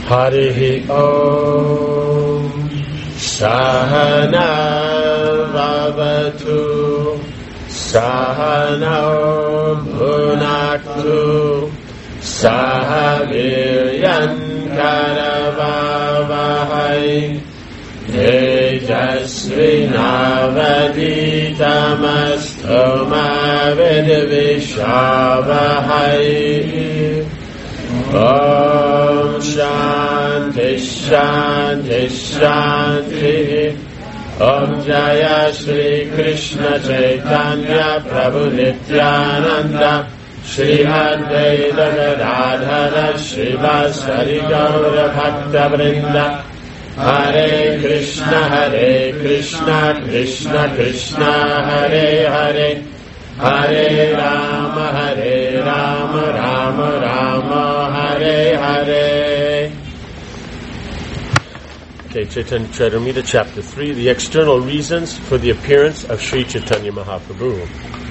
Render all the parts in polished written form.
Harihi Om Sahana Vavatu Sahana Bhunaktu Sahaviryan Karavavahai Tejasvinavaditamastu ma vidvishavahai. Om Shanti Shanti Shanti. Om Jaya Shri Krishna Chaitanya Prabhu Nityananda Shri Advaita Gadadhara Srivasari Gaura Bhakta Vrinda. Hare Krishna Krishna Krishna Hare Hare, Hare Rama Rama Rama Hare Hare. Okay, Chaitanya Charitamrita, Chapter 3, the external reasons for the appearance of Sri Chaitanya Mahaprabhu.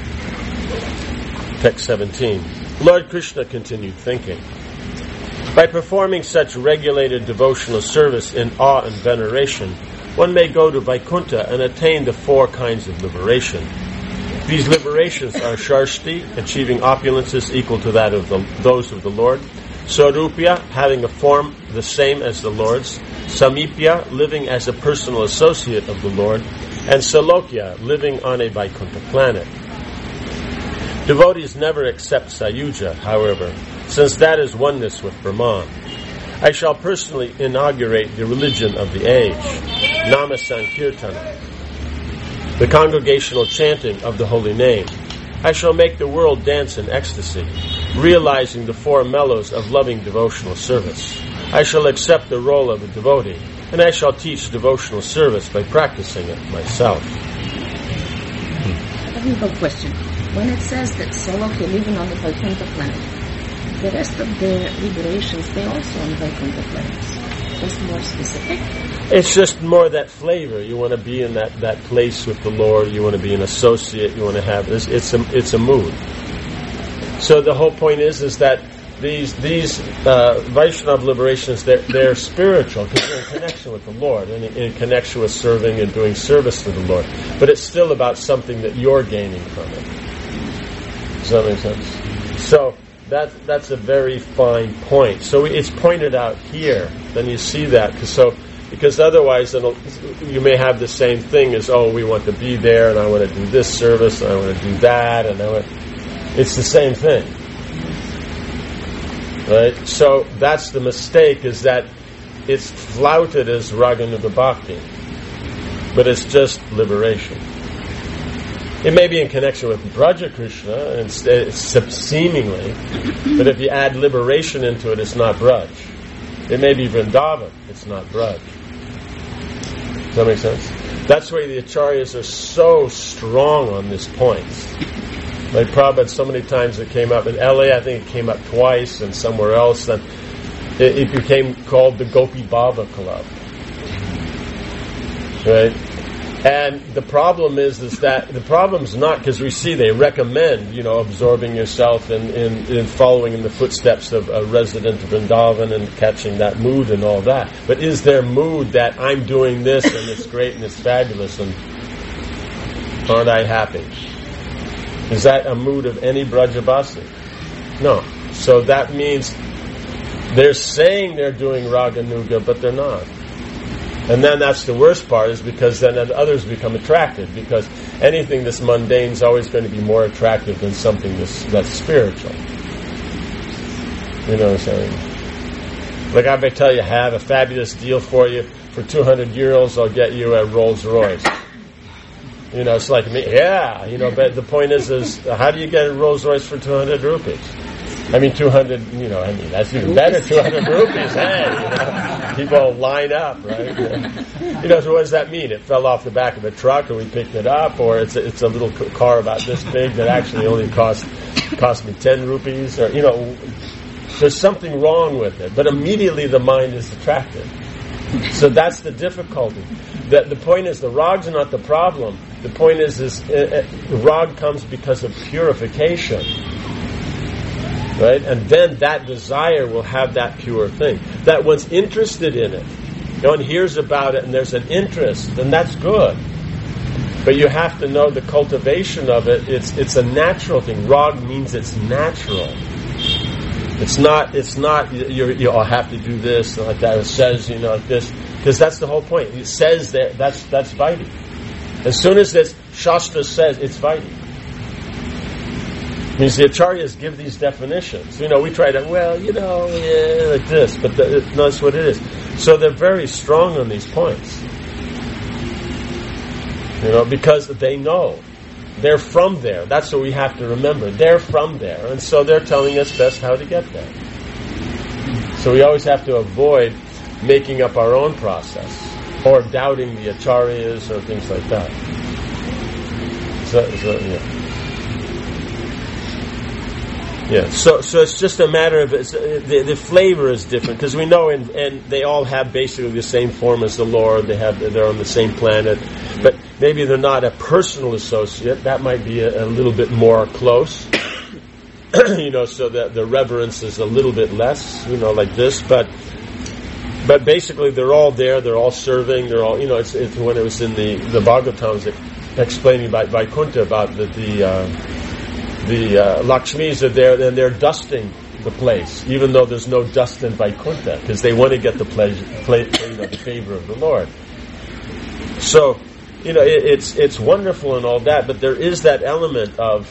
Text 17. Lord Krishna continued thinking. By performing such regulated devotional service in awe and veneration, one may go to Vaikuntha and attain the 4 kinds of liberation. These liberations are Sharshti, achieving opulences equal to that of those of the Lord; Swarupya, having a form the same as the Lord's; Samipya, living as a personal associate of the Lord; and Salokya, living on a Vaikuntha planet. Devotees never accept Sayuja, however, since that is oneness with Brahman. I shall personally inaugurate the religion of the age, Nama Sankirtana, the congregational chanting of the holy name. I shall make the world dance in ecstasy, realizing the 4 mellows of loving devotional service. I shall accept the role of a devotee, and I shall teach devotional service by practicing it myself. I have a question. When it says that Salokya living on the Vaikuntha planet, the rest of the liberations, they also on Vaikuntha planets. Just more specific? It's just more that flavor. You want to be in that place with the Lord. You want to be an associate. You want to have this. It's a mood. So the whole point is that these Vaishnava liberations, they're spiritual because they're in connection with the Lord and in connection with serving and doing service to the Lord. But it's still about something that you're gaining from it. Does that make sense? So that's a very fine point. So it's pointed out here. Then you see that because otherwise you may have the same thing as, we want to be there and I want to do this service and I want to do that and it's the same thing. Right? So that's the mistake, is that it's flouted as Raganuga Bhakti, but it's just liberation. It may be in connection with Braja Krishna, and it's seemingly, but if you add liberation into it, it's not Braj. It may be Vrindavan, it's not Braj. Does that make sense? That's why the Acharyas are so strong on this point. Like Prabhupada, so many times it came up in LA, I think it came up twice, and somewhere else, then it became called the Gopi Baba Club. Right? And the problem is that the problem's not because we see they recommend, absorbing yourself in following in the footsteps of a resident of Vrindavan and catching that mood and all that. But is their mood that I'm doing this and it's great and it's fabulous and aren't I happy? Is that a mood of any Brajabasi? No. So that means they're saying they're doing Raganuga, but they're not. And then that's the worst part, is because then others become attracted, because anything that's mundane is always going to be more attractive than something that's spiritual. You know what I'm saying? Like I may tell you, I have a fabulous deal for you. For 200 euros, I'll get you a Rolls Royce. It's like me, but the point is how do you get a Rolls Royce for 200 rupees? 200, that's even better, 200 rupees, hey, people line up, right? So what does that mean? It fell off the back of a truck and we picked it up, or it's a little car about this big that actually only cost me 10 rupees, or, there's something wrong with it, but immediately the mind is attracted. So that's the difficulty. The point is, the rag's not the problem. The point is the rag comes because of purification. Right? And then that desire will have that pure thing. That one's interested in it. One hears about it and there's an interest, then that's good. But you have to know the cultivation of it. It's a natural thing. Rag means it's natural. It's not you'll have to do this like that. It says, like this. Because that's the whole point. It says that's Vaidhi. As soon as this Shastra says, it's Vaidhi. It means the Acharyas give these definitions. We try to, like this, but that's what it is. So they're very strong on these points. Because they know. They're from there. That's what we have to remember. They're from there. And so they're telling us best how to get there. So we always have to avoid making up our own process or doubting the Acharyas or things like that. So it's just a matter of the flavor is different because we know and they all have basically the same form as the Lord. They're on the same planet, but maybe they're not a personal associate. That might be a little bit more close, so that the reverence is a little bit less, like this. But basically they're all there. They're all serving. They're all it's when it was in the Bhagavatams explaining by Vaikuntha about the Lakshmis are there, and they're dusting the place, even though there's no dust in Vaikuntha, because they want to get the the favor of the Lord. So, it's wonderful and all that, but there is that element of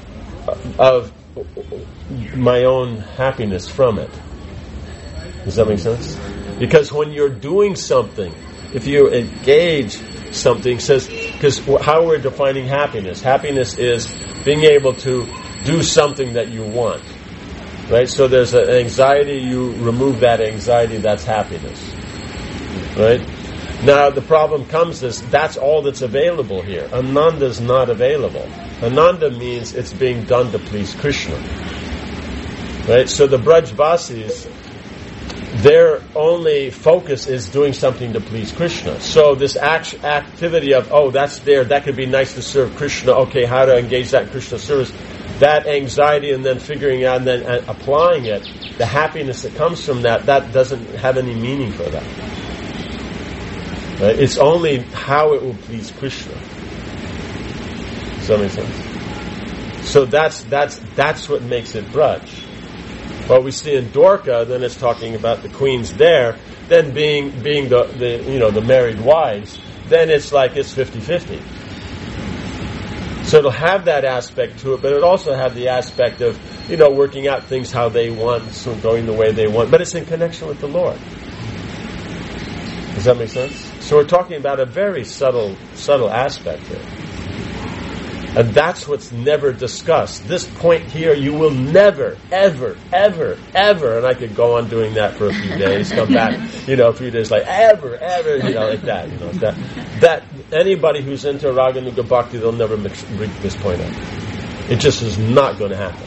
my own happiness from it. Does that make sense? Because when you're doing something, if you engage something, because how we're defining happiness is being able to do something that you want, right? So there's an anxiety, you remove that anxiety, that's happiness, right? Now the problem comes is that's all that's available here. Ananda is not available. Ananda means it's being done to please Krishna, right? So the Brajvasis, their only focus is doing something to please Krishna. So this activity of, that's there, that could be nice to serve Krishna, okay, how to engage that in Krishna service, that anxiety and then figuring out and then applying it, the happiness that comes from that doesn't have any meaning for that. Right? It's only how it will please Krishna. Does that make sense? So that's what makes it Braj. What we see in Dwarka, then it's talking about the queens there, then being the married wives, then it's like it's 50-50. So it'll have that aspect to it, but it'll also have the aspect of, working out things how they want, so going the way they want, but it's in connection with the Lord. Does that make sense? So we're talking about a very subtle aspect here. And that's what's never discussed. This point here, you will never, ever, ever, ever, and I could go on doing that for a few days, come back, a few days like, ever, like that, that anybody who's into Raganuga Bhakti, they'll never bring this point up. It just is not going to happen.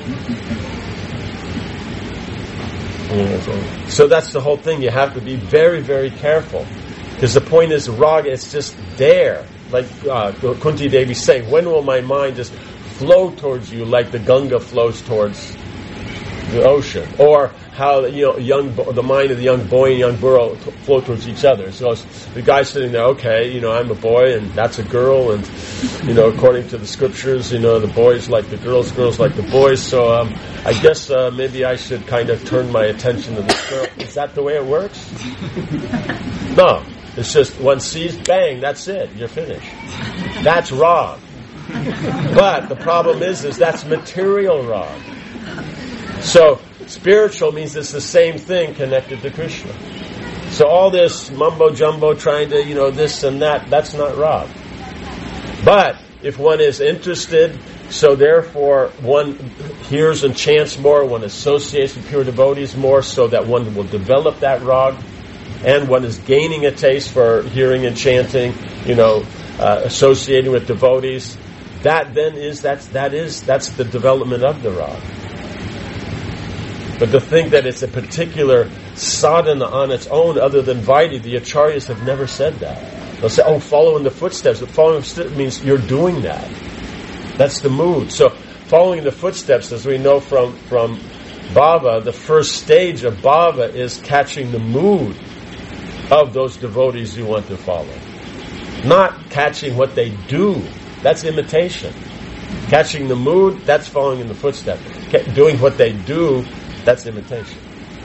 So that's the whole thing. You have to be very, very careful. Because the point is, Raga, it's just there. Like Kunti Devi saying, when will my mind just flow towards you like the Ganga flows towards the ocean? Or how the mind of the young boy and young girl flow towards each other. So the guy's sitting there, okay, I'm a boy and that's a girl, and according to the scriptures, the boys like the girls like the boys. So I guess maybe I should kind of turn my attention to this girl. Is that the way it works? No. It's just one sees, bang, that's it, you're finished. That's Rag. But the problem is that's material Rag. So spiritual means it's the same thing connected to Krishna. So all this mumbo jumbo trying to, this and that's not Rag. But if one is interested, so therefore one hears and chants more, one associates with pure devotees more, so that one will develop that Rag. And one is gaining a taste for hearing and chanting, associating with devotees. That's the development of the Rag. But to think that it's a particular sadhana on its own, other than Vaidhi, the Acharyas have never said that. They'll say, follow in the footsteps. But following the footsteps means you're doing that. That's the mood. So following the footsteps, as we know from Bhava, the first stage of Bhava is catching the mood of those devotees you want to follow. Not catching what they do. That's imitation. Catching the mood, that's following in the footsteps. Doing what they do, that's imitation.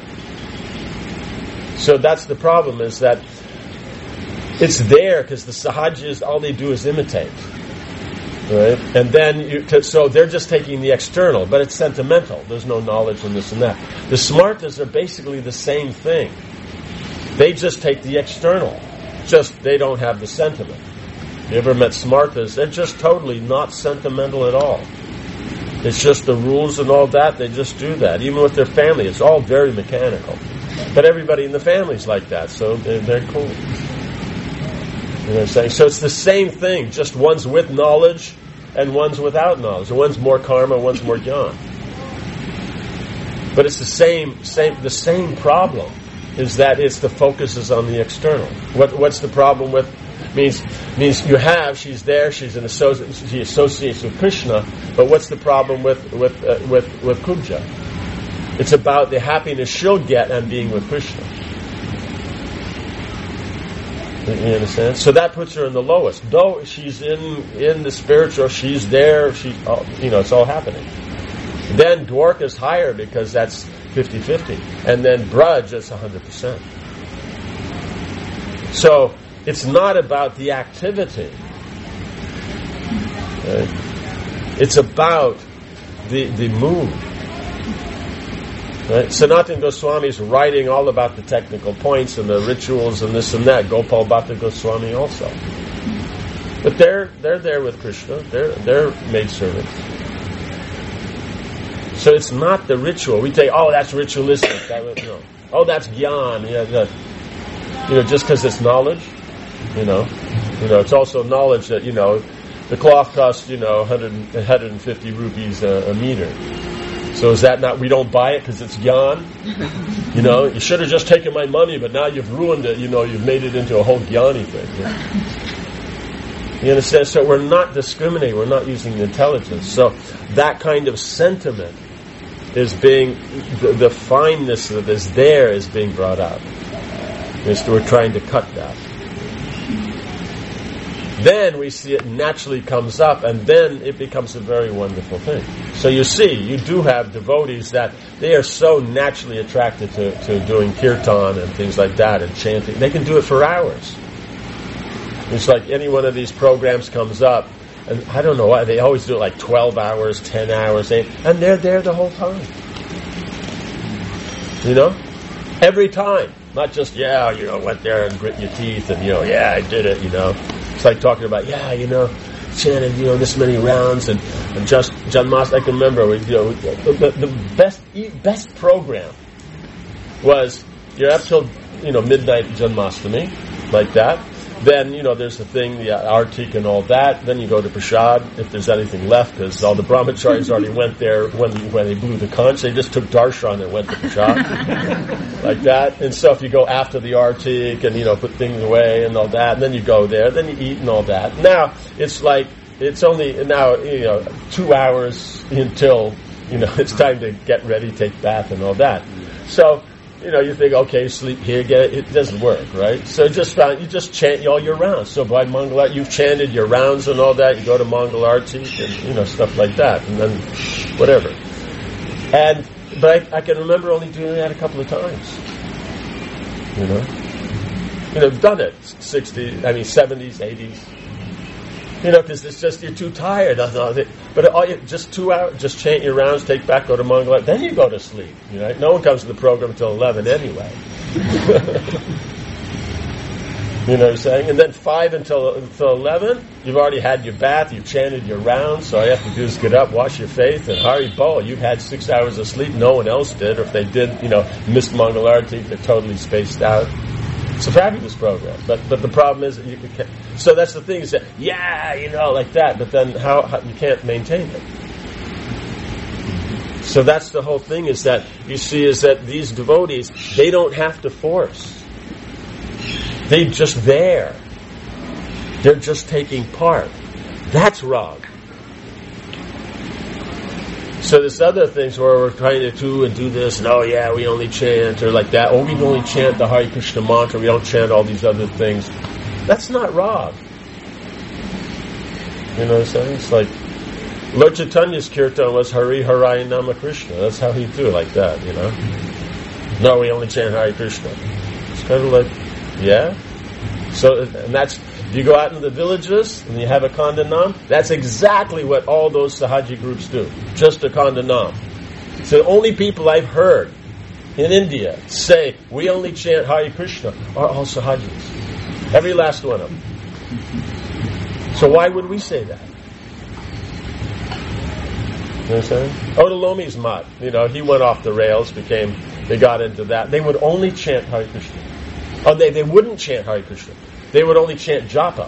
So that's the problem, is that it's there because the sahajas, all they do is imitate. Right? And then, so they're just taking the external, but it's sentimental. There's no knowledge in this and that. The smartas are basically the same thing. They just take the external. Just, they don't have the sentiment. You ever met smartas? They're just totally not sentimental at all. It's just the rules and all that. They just do that. Even with their family, it's all very mechanical. But everybody in the family's like that, so they're cool. You know what I'm saying? So it's the same thing, just one's with knowledge and one's without knowledge. One's more karma, one's more jnana. But it's the same problem, is that it's the focus is on the external. What's the problem with means she's there, she associates with Krishna, but what's the problem with Kubja? It's about the happiness she'll get on being with Krishna. You understand? So that puts her in the lowest. Though she's in the spiritual, she's there, it's all happening. Then Dwarka is higher because that's 50-50. And then Braj is 100%. So it's not about the activity. Right? It's about the mood. Right? Sanatana Goswami is writing all about the technical points and the rituals and this and that. Gopal Bhatta Goswami also. But they're there with Krishna. They're maidservants. So it's not the ritual. We say, oh, that's ritualistic. No. Oh, that's gyan. Just because it's knowledge. It's also knowledge that the cloth costs 150 rupees a meter. So is that not, we don't buy it because it's gyan? You should have just taken my money, but now you've ruined it, you've made it into a whole gyani thing. You understand? So we're not discriminating, we're not using the intelligence. So that kind of sentiment is being, the fineness that is there is being brought out. We're trying to cut that. Then we see it naturally comes up, and then it becomes a very wonderful thing. So you see, you do have devotees that they are so naturally attracted to doing kirtan and things like that and chanting. They can do it for hours. It's like any one of these programs comes up, and I don't know why, they always do it like 12 hours, 10 hours, and they're there the whole time. Every time. Not just, went there and grit your teeth and, I did it, It's like talking about, chanted, this many rounds and just Janmashtami. I can remember, the best program was, you're up till, midnight Janmashtami, like that. Then, there's the thing, the artik and all that. Then you go to Prasad, if there's anything left, because all the brahmacharis already went there when they blew the conch. They just took darshan and went to Prasad. Like that. And so if you go after the artik and, put things away and all that, and then you go there, then you eat and all that. Now, it's like, it's only now, 2 hours until, it's time to get ready, take bath and all that. So, you think, okay, sleep here, get it. It doesn't work, right? So you just chant all your rounds. So by Mangalarti, you've chanted your rounds and all that. You go to Mangalarti and, stuff like that. And then, whatever. But I can remember only doing that a couple of times. I've done it 70s, 80s. Because it's just, you're too tired. But just 2 hours, just chant your rounds, take back, go to Mangalarti, then you go to sleep. No one comes to the program until 11 anyway. You know what I'm saying? And then 5 until 11, you've already had your bath, you've chanted your rounds, so all you have to do is get up, wash your face, and Hari Bol, you've had 6 hours of sleep, no one else did, or if they did, missed Mangalarti, they're totally spaced out. It's a fabulous program, but the problem is, so that's the thing, is that, like that, but then how you can't maintain it. So that's the whole thing, is that, you see, is that these devotees, they don't have to force. They're just there. They're just taking part. That's wrong. So this other things where we're trying to do this, and we only chant, or like that, we only chant the Hare Krishna mantra, we don't chant all these other things. That's not Rag. You know what I'm saying? It's like, Lord Chaitanya's kirtan was Hari Harai Nama Krishna. That's how he do, like that, you know? No, we only chant Hare Krishna. It's kind of like, yeah? So, and that's, if you go out in the villages and you have a Kandanam, that's exactly what all those Sahaji groups do. Just a Kandanam. So the only people I've heard in India say, we only chant Hare Krishna, are all Sahajis. Every last one of them. So why would we say that? You know what I'm saying? Odalomi's Mat, he went off the rails, they got into that. They would only chant Hare Krishna. They wouldn't chant Hare Krishna. They would only chant japa.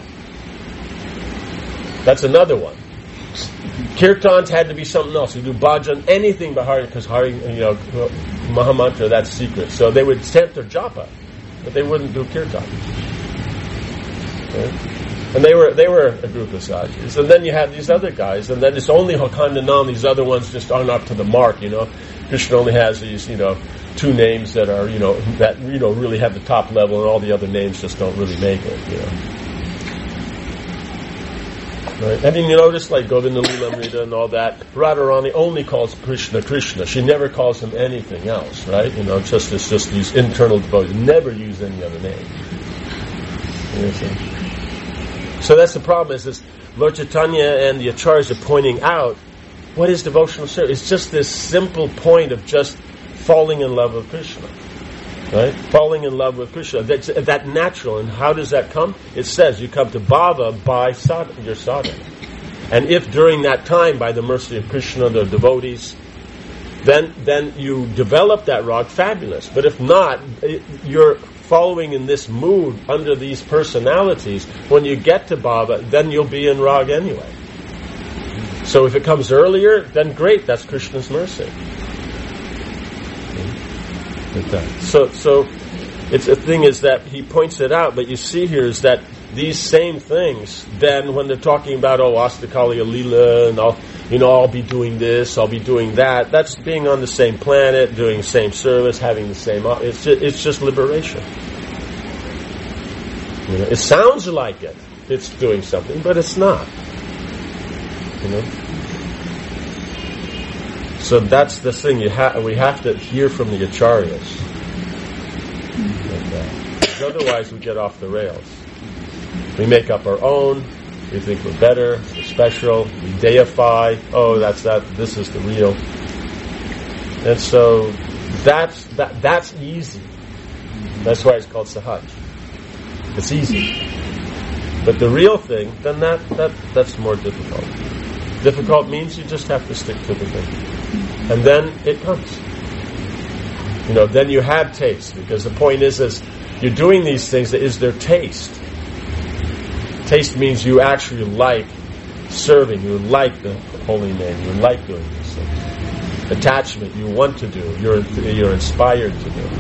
That's another one. Kirtans had to be something else. You do bhajan, anything but Hare, because Hare, Mahamantra, that's secret. So they would chant their japa, but they wouldn't do kirtan. Okay? And they were a group of Sahajis. And then you have these other guys, and then it's only Hakandanam, these other ones just aren't up to the mark, Krishna only has these, 2 names that are, really have the top level, and all the other names just don't really make it, Right? And then you notice, like Govinda Lilamrita and all that, Radharani only calls Krishna Krishna. She never calls him anything else, right? It's just these internal devotees. Never use any other name. So that's the problem, is Lord Chaitanya and the Acharyas are pointing out what is devotional service. It's just this simple point of just falling in love with Krishna. Right? Falling in love with Krishna. That's that natural. And how does that come? It says you come to bhava by your sadhana. And if during that time, by the mercy of Krishna, the devotees, then you develop that rag, fabulous. But if not, you're following in this mood under these personalities. When you get to bhava, then you'll be in rag anyway. So if it comes earlier, then great, that's Krishna's mercy. So it's the thing is that he points it out, but you see here is that these same things, then when they're talking about, Astakaliya Leela, and I'll be doing this, I'll be doing that, that's being on the same planet, doing the same service, having the same, it's just liberation. It sounds like it's doing something, but it's not. So that's the thing, we have to hear from the Acharyas. Otherwise we get off the rails. We make up our own, we think we're better, we're special, we deify, this is the real. And so that's easy. That's why it's called Sahaj. It's easy. But the real thing, then that's more difficult. Difficult means you just have to stick to the thing. And then it comes. Then you have taste, because the point is you're doing these things, is there taste? Taste means you actually like serving, you like the holy name, you like doing these things. Attachment, you want to do, you're inspired to do.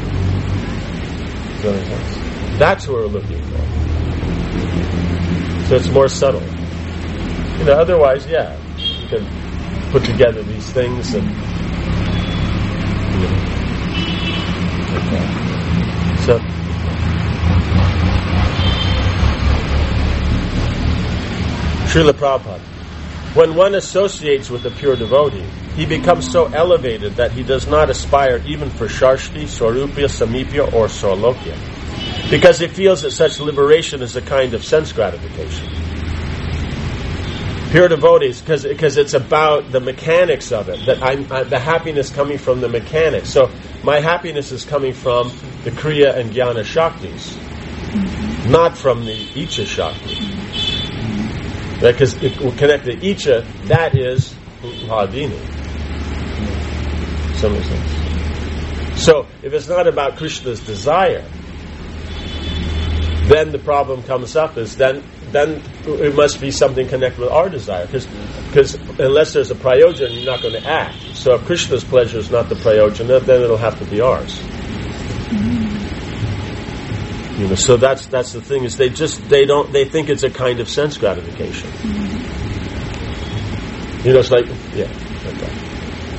That's what we're looking for. So it's more subtle. Otherwise, you can put together these things and so Srila Prabhupada, when one associates with a pure devotee, he becomes so elevated that he does not aspire even for Sharshti, Swarupya, Samipya, or Sarlokya, because he feels that such liberation is a kind of sense gratification. Pure devotees, because it's about the mechanics of it, that the happiness coming from the mechanics. So my happiness is coming from the Kriya and Jnana Shaktis, not from the Icha Shakti. Because it will connect to Icha, that is Hadini. Some sense. So if it's not about Krishna's desire, then the problem comes up is then it must be something connected with our desire, because unless there's a prayojana, you're not going to act. So if Krishna's pleasure is not the prayojana, then it'll have to be ours. So that's the thing, is they think it's a kind of sense gratification. It's like, like that.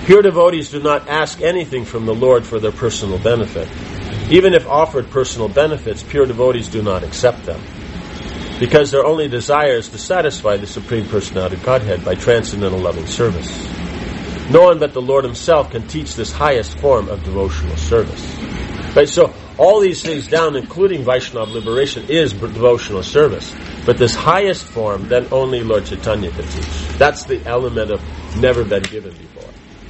Pure devotees do not ask anything from the Lord for their personal benefit. Even if offered personal benefits, pure devotees do not accept them, because their only desire is to satisfy the Supreme Personality of Godhead by transcendental loving service. No one but the Lord Himself can teach this highest form of devotional service. Right? So all these things down, including Vaishnava liberation, is devotional service. But this highest form, then only Lord Chaitanya can teach. That's the element of never been given before.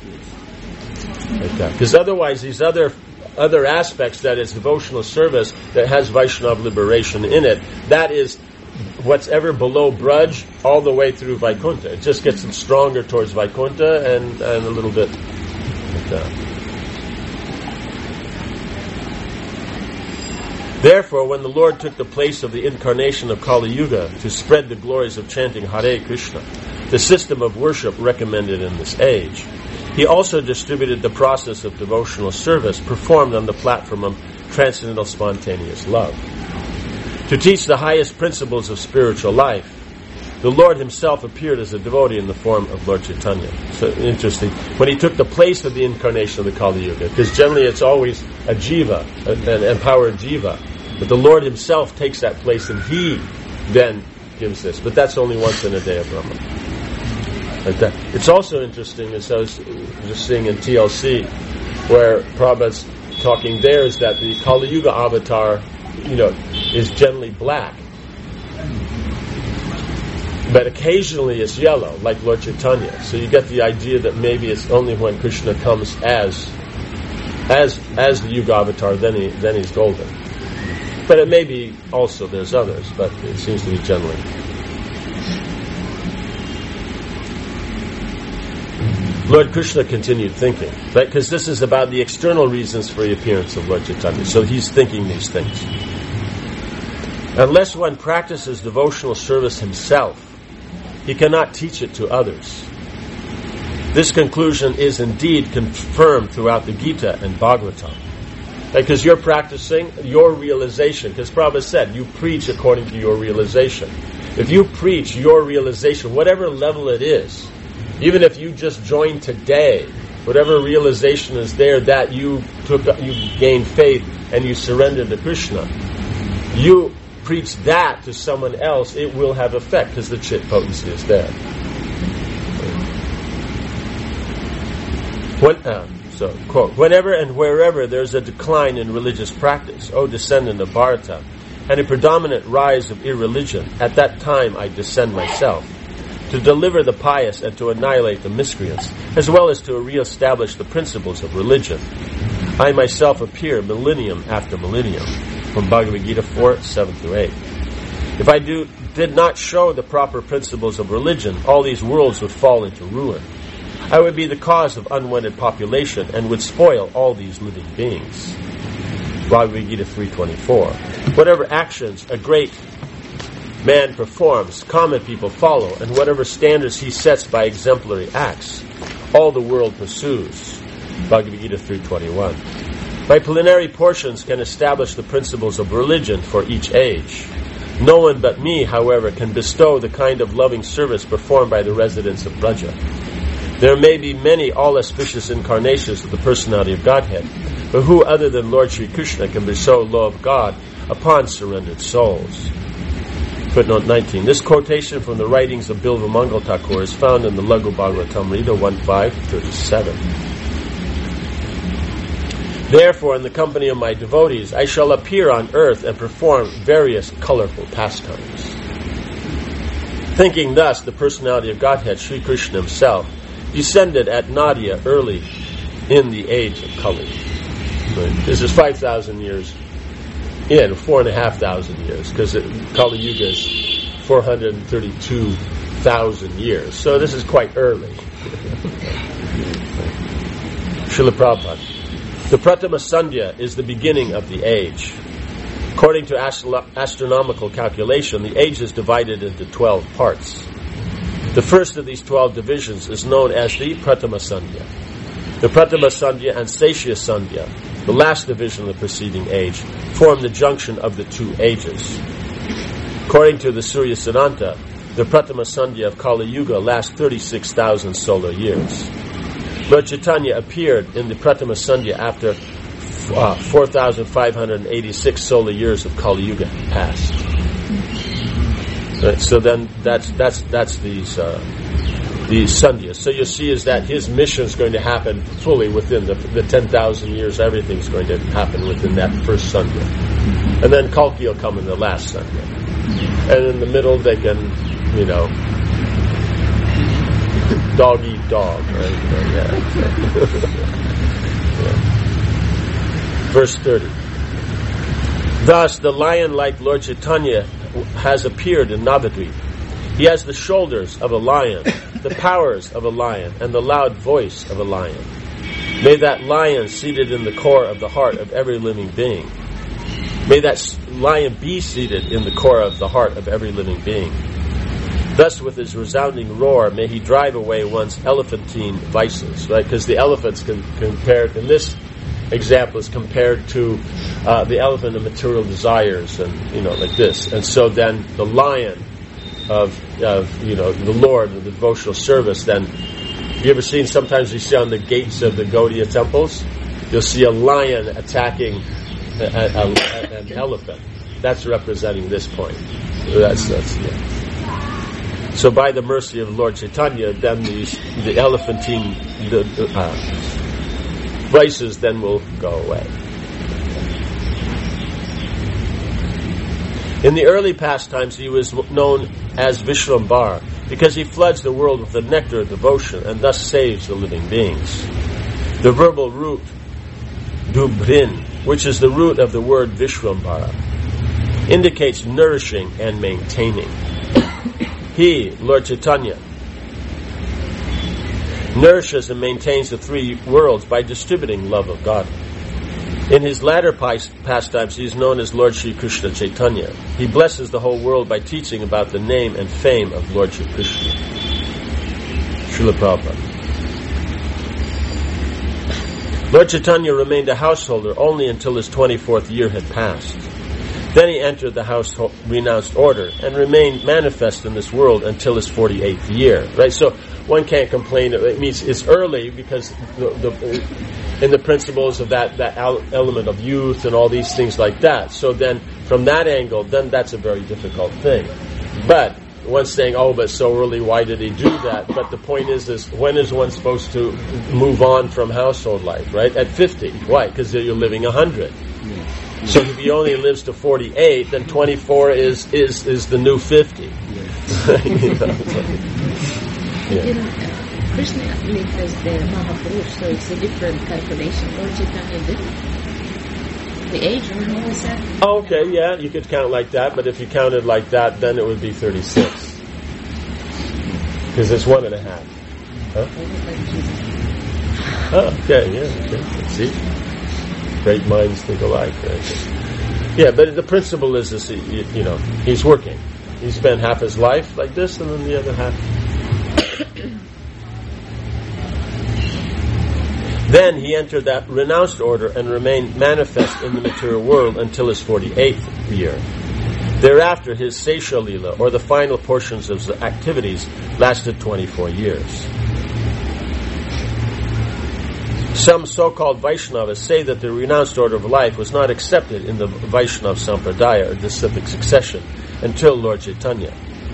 Because otherwise, these other aspects, that is devotional service that has Vaishnava liberation in it, that is what's ever below Braj all the way through Vaikuntha. It just gets them stronger towards Vaikuntha and a little bit like that. Therefore, when the Lord took the place of the incarnation of Kali Yuga to spread the glories of chanting Hare Krishna, the system of worship recommended in this age, He also distributed the process of devotional service performed on the platform of transcendental spontaneous love. To teach the highest principles of spiritual life, the Lord Himself appeared as a devotee in the form of Lord Chaitanya. So interesting. When He took the place of the incarnation of the Kali Yuga, because generally it's always a jiva, an empowered jiva, but the Lord Himself takes that place and He then gives this. But that's only once in a day of Brahma. Like that. It's also interesting, as I was just seeing in TLC, where Prabhupada's talking there, is that the Kali Yuga avatar, is generally black. But occasionally it's yellow, like Lord Chaitanya. So you get the idea that maybe it's only when Krishna comes as the Yuga avatar, then he's golden. But it may be also there's others, but it seems to be generally. Lord Krishna continued thinking, right? Because this is about the external reasons for the appearance of Lord Chaitanya. So he's thinking these things. Unless one practices devotional service himself, he cannot teach it to others. This conclusion is indeed confirmed throughout the Gita and Bhagavatam. Because you're practicing your realization. Because Prabhupada said, you preach according to your realization. If you preach your realization, whatever level it is, even if you just joined today, whatever realization is there that you gained faith and you surrendered to Krishna, you preach that to someone else, it will have effect because the chit potency is there. So, quote, whenever and wherever there's a decline in religious practice, O descendant of Bharata, and a predominant rise of irreligion, at that time I descend myself, to deliver the pious and to annihilate the miscreants, as well as to re-establish the principles of religion. I myself appear millennium after millennium, from Bhagavad Gita 4, 7 through 8. If I did not show the proper principles of religion, all these worlds would fall into ruin. I would be the cause of unwanted population and would spoil all these living beings. Bhagavad Gita 3:24. Whatever actions a great man performs, common people follow, and whatever standards he sets by exemplary acts, all the world pursues. Bhagavad Gita 3:21. My plenary portions can establish the principles of religion for each age. No one but me, however, can bestow the kind of loving service performed by the residents of Braja. There may be many all-auspicious incarnations of the personality of Godhead, but who other than Lord Sri Krishna can bestow love of God upon surrendered souls? Footnote 19. This quotation from the writings of Bilva Mangal Thakur is found in the Laghu Bhagavatamrita 1.5.37. Therefore, in the company of my devotees, I shall appear on earth and perform various colorful pastimes. Thinking thus, the personality of Godhead, Sri Krishna himself, descended at Nadia early in the age of Kali. This is 5,000 years in, 4,500 years, because Kali Yuga is 432,000 years. So this is quite early. Srila Prabhupada. The Pratama Sandhya is the beginning of the age. According to astronomical calculation, the age is divided into 12 parts. The first of these 12 divisions is known as the Pratama Sandhya. The Pratama Sandhya and Seshya Sandhya, the last division of the preceding age, form the junction of the two ages. According to the Surya Siddhanta, the Pratama Sandhya of Kali Yuga lasts 36,000 solar years. Lord Chaitanya appeared in the Pratama Sandhya after 4,586 solar years of Kali Yuga passed. Right, so then that's these Sandhyas. So you see is that his mission is going to happen fully within the 10,000 years. Everything's going to happen within that first Sandhya. And then Kalki will come in the last Sandhya. And in the middle they can, dog eat dog, right? Yeah. Verse 30. Thus, the lion-like Lord Chaitanya has appeared in Navadvip. He has the shoulders of a lion, the powers of a lion, and the loud voice of a lion. May that lion seated in the core of the heart of every living being. May that lion be seated in the core of the heart of every living being. Thus, with his resounding roar, may he drive away one's elephantine vices, right? Because the elephants compared in this example is compared to the elephant of material desires, and like this. And so then the lion of the Lord, of the devotional service. Then, have you ever seen? Sometimes you see on the gates of the Gaudiya temples, you'll see a lion attacking an elephant. That's representing this point. That's yeah. So by the mercy of Lord Chaitanya, then the elephantine vices then will go away. In the early past times, he was known as Vishrambar because he floods the world with the nectar of devotion and thus saves the living beings. The verbal root Dubrin, which is the root of the word Vishrambar, indicates nourishing and maintaining. He, Lord Chaitanya, nourishes and maintains the three worlds by distributing love of God. In his latter pastimes, he is known as Lord Shri Krishna Chaitanya. He blesses the whole world by teaching about the name and fame of Lord Shri Krishna. Srila Prabhupada. Lord Chaitanya remained a householder only until his 24th year had passed. Then he entered the renounced order and remained manifest in this world until his 48th year. Right? So one can't complain. It means it's early because in the principles of that element of youth and all these things like that. So then from that angle, then that's a very difficult thing. But one's saying, but so early, why did he do that? But the point is when is one supposed to move on from household life, right? At 50. Why? Because you're living 100. So if he only lives to 48, then 24 is the new 50. Yeah. Krishna lived as the Mahapurush, so it's a different calculation. Lord Chaitanya didn't. The age, remember what I said? Oh, okay, yeah, you could count like that, but if you counted like that, then it would be 36. Because it's 1.5. Huh? Oh, okay, yeah, okay. See? Great minds think alike, right? Yeah, but the principle is this, he's working. He spent half his life like this, and then the other half. Then he entered that renounced order and remained manifest in the material world until his 48th year. Thereafter, his Sesha Lila, or the final portions of the activities, lasted 24 years. Some so-called Vaishnavas say that the renounced order of life was not accepted in the Vaishnava Sampradaya, or disciplic succession, until Lord Chaitanya.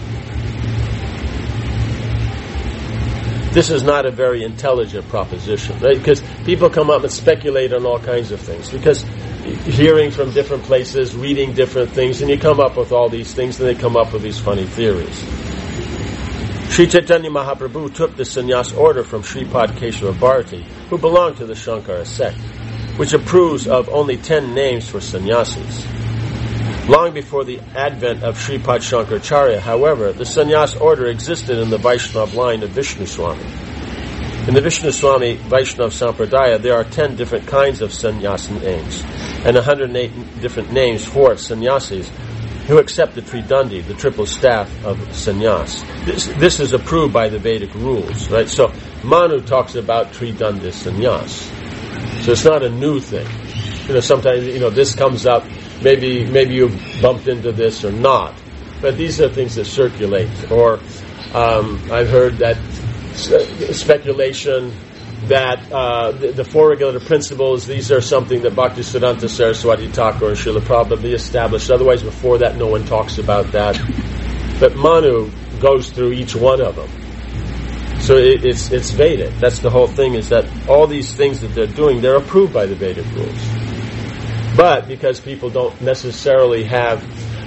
This is not a very intelligent proposition, right? Because people come up and speculate on all kinds of things. Because hearing from different places, reading different things, and you come up with all these things, and they come up with these funny theories. Sri Chaitanya Mahaprabhu took the sannyas order from Sripad Keshava Bharati, who belonged to the Shankara sect, which approves of only 10 names for sannyasis. Long before the advent of Sripad Shankaracharya, however, the sannyas order existed in the Vaishnava line of Vishnu Swami. In the Vishnu Swami Vaishnava Sampradaya, there are 10 different kinds of sannyas names, and 108 different names for sannyasis who accept the Tridandi, the triple staff of sannyas. This is approved by the Vedic rules, right? So Manu talks about Tridandi sannyas. So it's not a new thing. Sometimes, this comes up. Maybe you bumped into this or not, but these are things that circulate. Or I've heard that speculation that the four regulative principles, these are something that Bhaktisiddhanta Saraswati Thakur and Srila Prabhupada established. Otherwise, before that, no one talks about that. But Manu goes through each one of them. So it's Vedic. That's the whole thing, is that all these things that they're doing, they're approved by the Vedic rules. But because people don't necessarily have,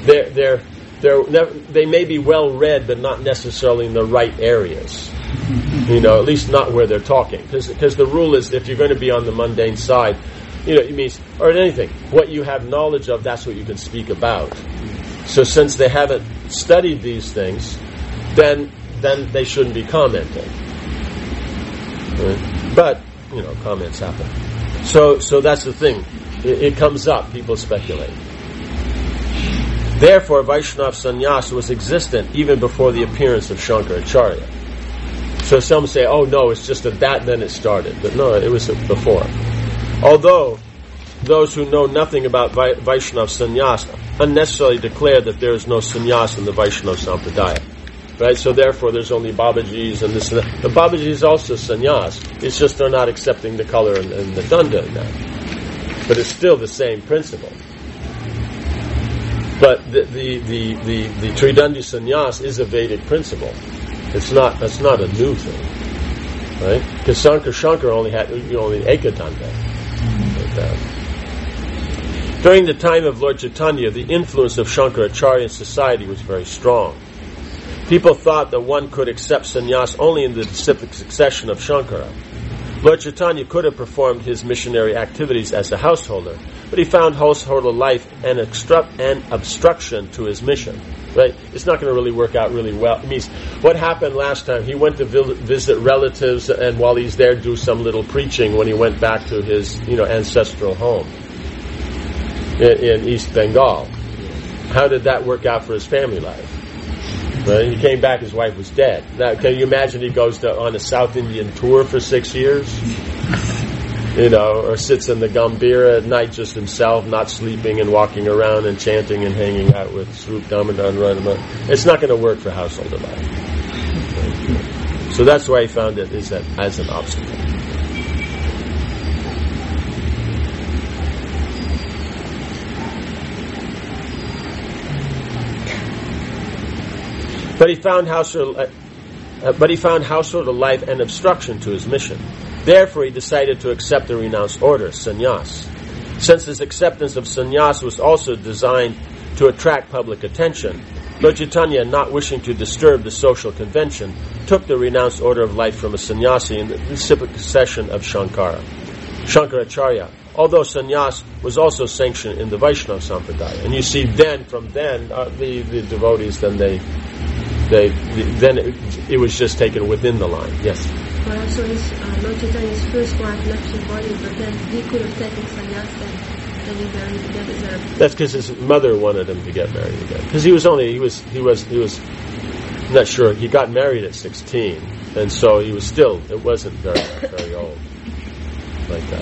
they may be well read, but not necessarily in the right areas. At least not where they're talking. Because the rule is, if you're going to be on the mundane side, it means, or anything, what you have knowledge of, that's what you can speak about. So since they haven't studied these things, then they shouldn't be commenting. Right? But, comments happen. So that's the thing. It comes up, people speculate. Therefore, Vaishnava sannyas was existent even before the appearance of Shankaracharya. So some say, oh no, it's just that, then it started. But no, it was before. Although those who know nothing about Vaishnava sannyas unnecessarily declare that there is no sannyas in the Vaishnava Sampradaya. Right? So therefore there's only Babajis and this and that. The Babaji is also sannyas. It's just they're not accepting the color and the danda in that. But it's still the same principle. But the Tridandi sannyas is a Vedic principle. That's not a new thing, right? Because Shankar only had Ekadanda. Like that. During the time of Lord Chaitanya, the influence of Shankaracharya in society was very strong. People thought that one could accept sannyas only in the disciplic succession of Shankara. Lord Chaitanya could have performed his missionary activities as a householder, but he found householder life an obstruction to his mission. Right? It's not going to really work out really well. It means, what happened last time? He went to visit relatives, and while he's there, do some little preaching when he went back to his, ancestral home in East Bengal. How did that work out for his family life? Right? He came back, his wife was dead. Now, can you imagine he goes on a South Indian tour for 6 years? Or sits in the Gambhira at night just himself, not sleeping and walking around and chanting and hanging out with Swarup Damodar and Radharani. It's not going to work for householder life. So that's why he found it as an obstacle. But he found householder life an obstruction to his mission. Therefore, he decided to accept the renounced order, sannyas. Since his acceptance of sannyas was also designed to attract public attention, Lord Chaitanya, not wishing to disturb the social convention, took the renounced order of life from a sannyasi in the succession of Shankaracharya, although sannyas was also sanctioned in the Vaishnava Sampradaya. And you see, from then, the devotees, it was just taken within the line. Yes? But also Lord Chaitanya's first wife left his body, but then he could have taken sannyas and he married together. That's because his mother wanted him to get married again. Because he was not sure, he got married at 16, and so he was still, it wasn't very, very old. Like that.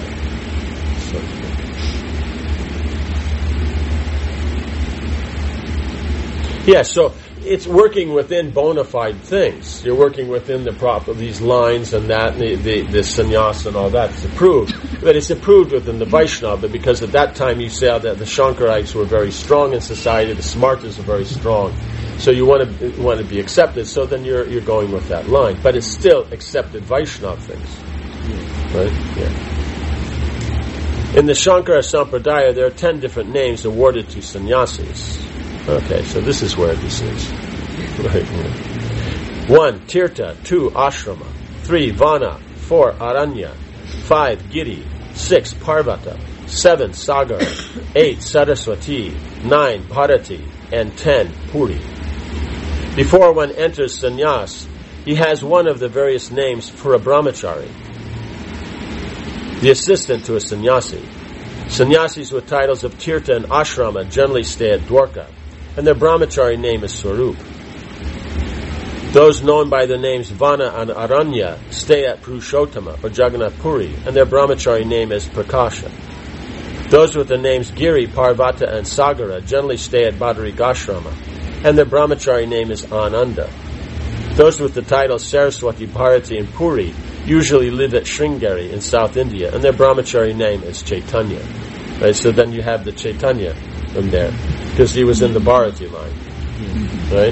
So it's working within bona fide things. You're working within these lines and that, the sannyas and all that. It's approved. But it's approved within the Vaishnava, but because at that time you say that the Shankarites were very strong in society, the Smartas are very strong. So you want to be accepted, so then you're going with that line. But it's still accepted Vaishnava things. Right? Yeah. In the Shankara Sampradaya, there are 10 different names awarded to sannyasis. Okay, so this is where this is. Right. 1. Tirtha. 2. Ashrama. 3. Vana. 4. Aranya. 5. Giri. 6. Parvata. 7. Sagar. 8. Saraswati. 9. Bharati. And 10. Puri. Before one enters sannyas, he has one of the various names for a brahmachari, the assistant to a sannyasi. Sannyasis with titles of Tirtha and Ashrama generally stay at Dwarka, and their brahmachari name is Swarup. Those known by the names Vana and Aranya stay at Purushottama or Jagannath Puri, and their brahmachari name is Prakasha. Those with the names Giri, Parvata, and Sagara generally stay at Badarikashrama, and their brahmachari name is Ananda. Those with the titles Saraswati, Bharati, and Puri usually live at Sringeri in South India, and their brahmachari name is Chaitanya. Right? So then you have the Chaitanya from there, because he was in the Bharati line. Right?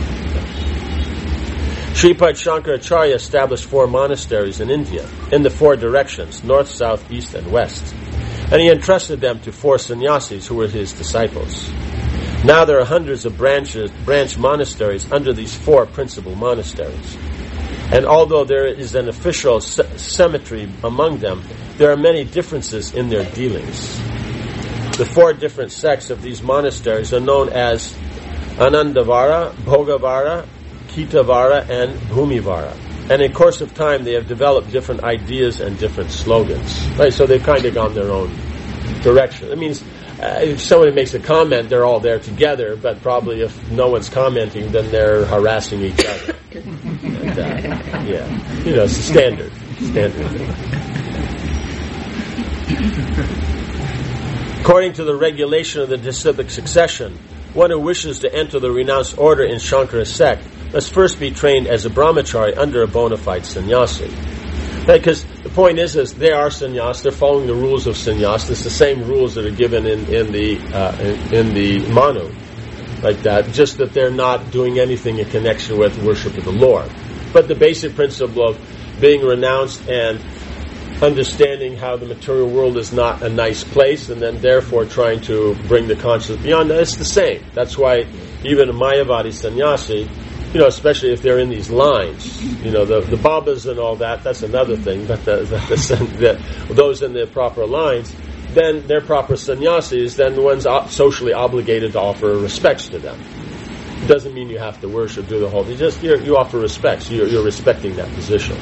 Sripad Shankaracharya established 4 monasteries in India, in the 4 directions, north, south, east, and west. And he entrusted them to 4 sannyasis who were his disciples. Now there are hundreds of branch monasteries under these 4 principal monasteries. And although there is an official symmetry among them, there are many differences in their dealings. The 4 different sects of these monasteries are known as Anandavara, Bhogavara, Kitavara, and Bhumivara. And in course of time, they have developed different ideas and different slogans. Right? So they've kind of gone their own direction. It means if somebody makes a comment, they're all there together, but probably if no one's commenting, then they're harassing each other. And, yeah. It's a standard thing. According to the regulation of the disciplic succession, one who wishes to enter the renounced order in Shankara sect must first be trained as a brahmachari under a bona fide sannyasi. Because the point is they are sannyas, they're following the rules of sannyas. It's the same rules that are given in the Manu, like that, just that they're not doing anything in connection with worship of the Lord. But the basic principle of being renounced and understanding how the material world is not a nice place, and then therefore trying to bring the consciousness beyond that, it's the same. That's why even a Mayavadi sannyasi, especially if they're in these lines, the Babas and all that, that's another thing, but those in the proper lines, then they're proper sannyasis, then one's socially obligated to offer respects to them. It doesn't mean you have to worship, do the whole thing, just you offer respects, you're respecting that position.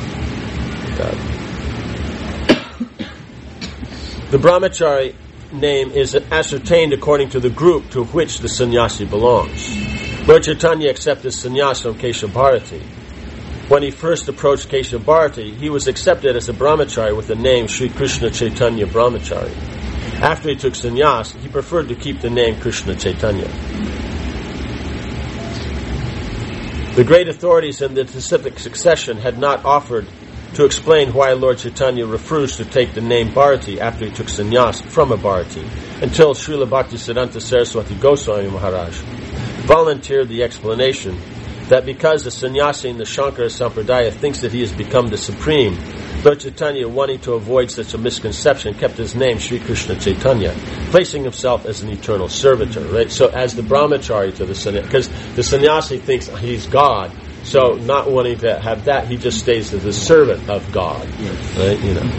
The brahmachari name is ascertained according to the group to which the sannyasi belongs. Lord Chaitanya accepted sannyas from Keshav Bharati. When he first approached Keshav Bharati, he was accepted as a brahmachari with the name Sri Krishna Chaitanya Brahmachari. After he took sannyas, he preferred to keep the name Krishna Chaitanya. The great authorities in the disciplic succession had not offered to explain why Lord Chaitanya refused to take the name Bharati after he took sannyas from a Bharati, until Srila Bhaktisiddhanta Saraswati Goswami Maharaj volunteered the explanation that because the sannyasi in the Shankara Sampradaya thinks that he has become the supreme, Lord Chaitanya, wanting to avoid such a misconception, kept his name Sri Krishna Chaitanya, placing himself as an eternal servitor, right? So as the brahmachari to the sannyasi, because the sannyasi thinks he's God, so not wanting to have that, he just stays as a servant of God, right?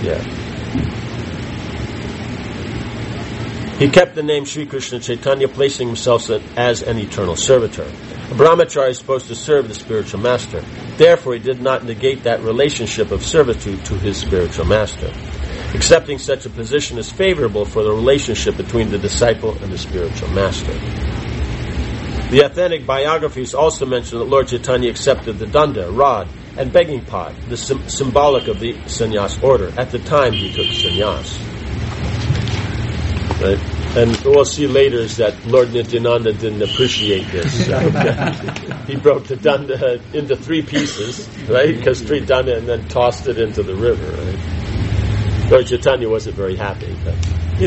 He kept the name Sri Krishna Chaitanya, placing himself as an eternal servitor. A brahmachari is supposed to serve the spiritual master. Therefore, he did not negate that relationship of servitude to his spiritual master. Accepting such a position is favorable for the relationship between the disciple and the spiritual master. The authentic biographies also mention that Lord Chaitanya accepted the danda, rod, and begging pot, the symbolic of the sannyas order, at the time he took sannyas. Right? And we'll see later is that Lord Nityananda didn't appreciate this. He broke the danda into 3 pieces, right? Because 3 danda, and then tossed it into the river, right? Lord Chaitanya wasn't very happy. But,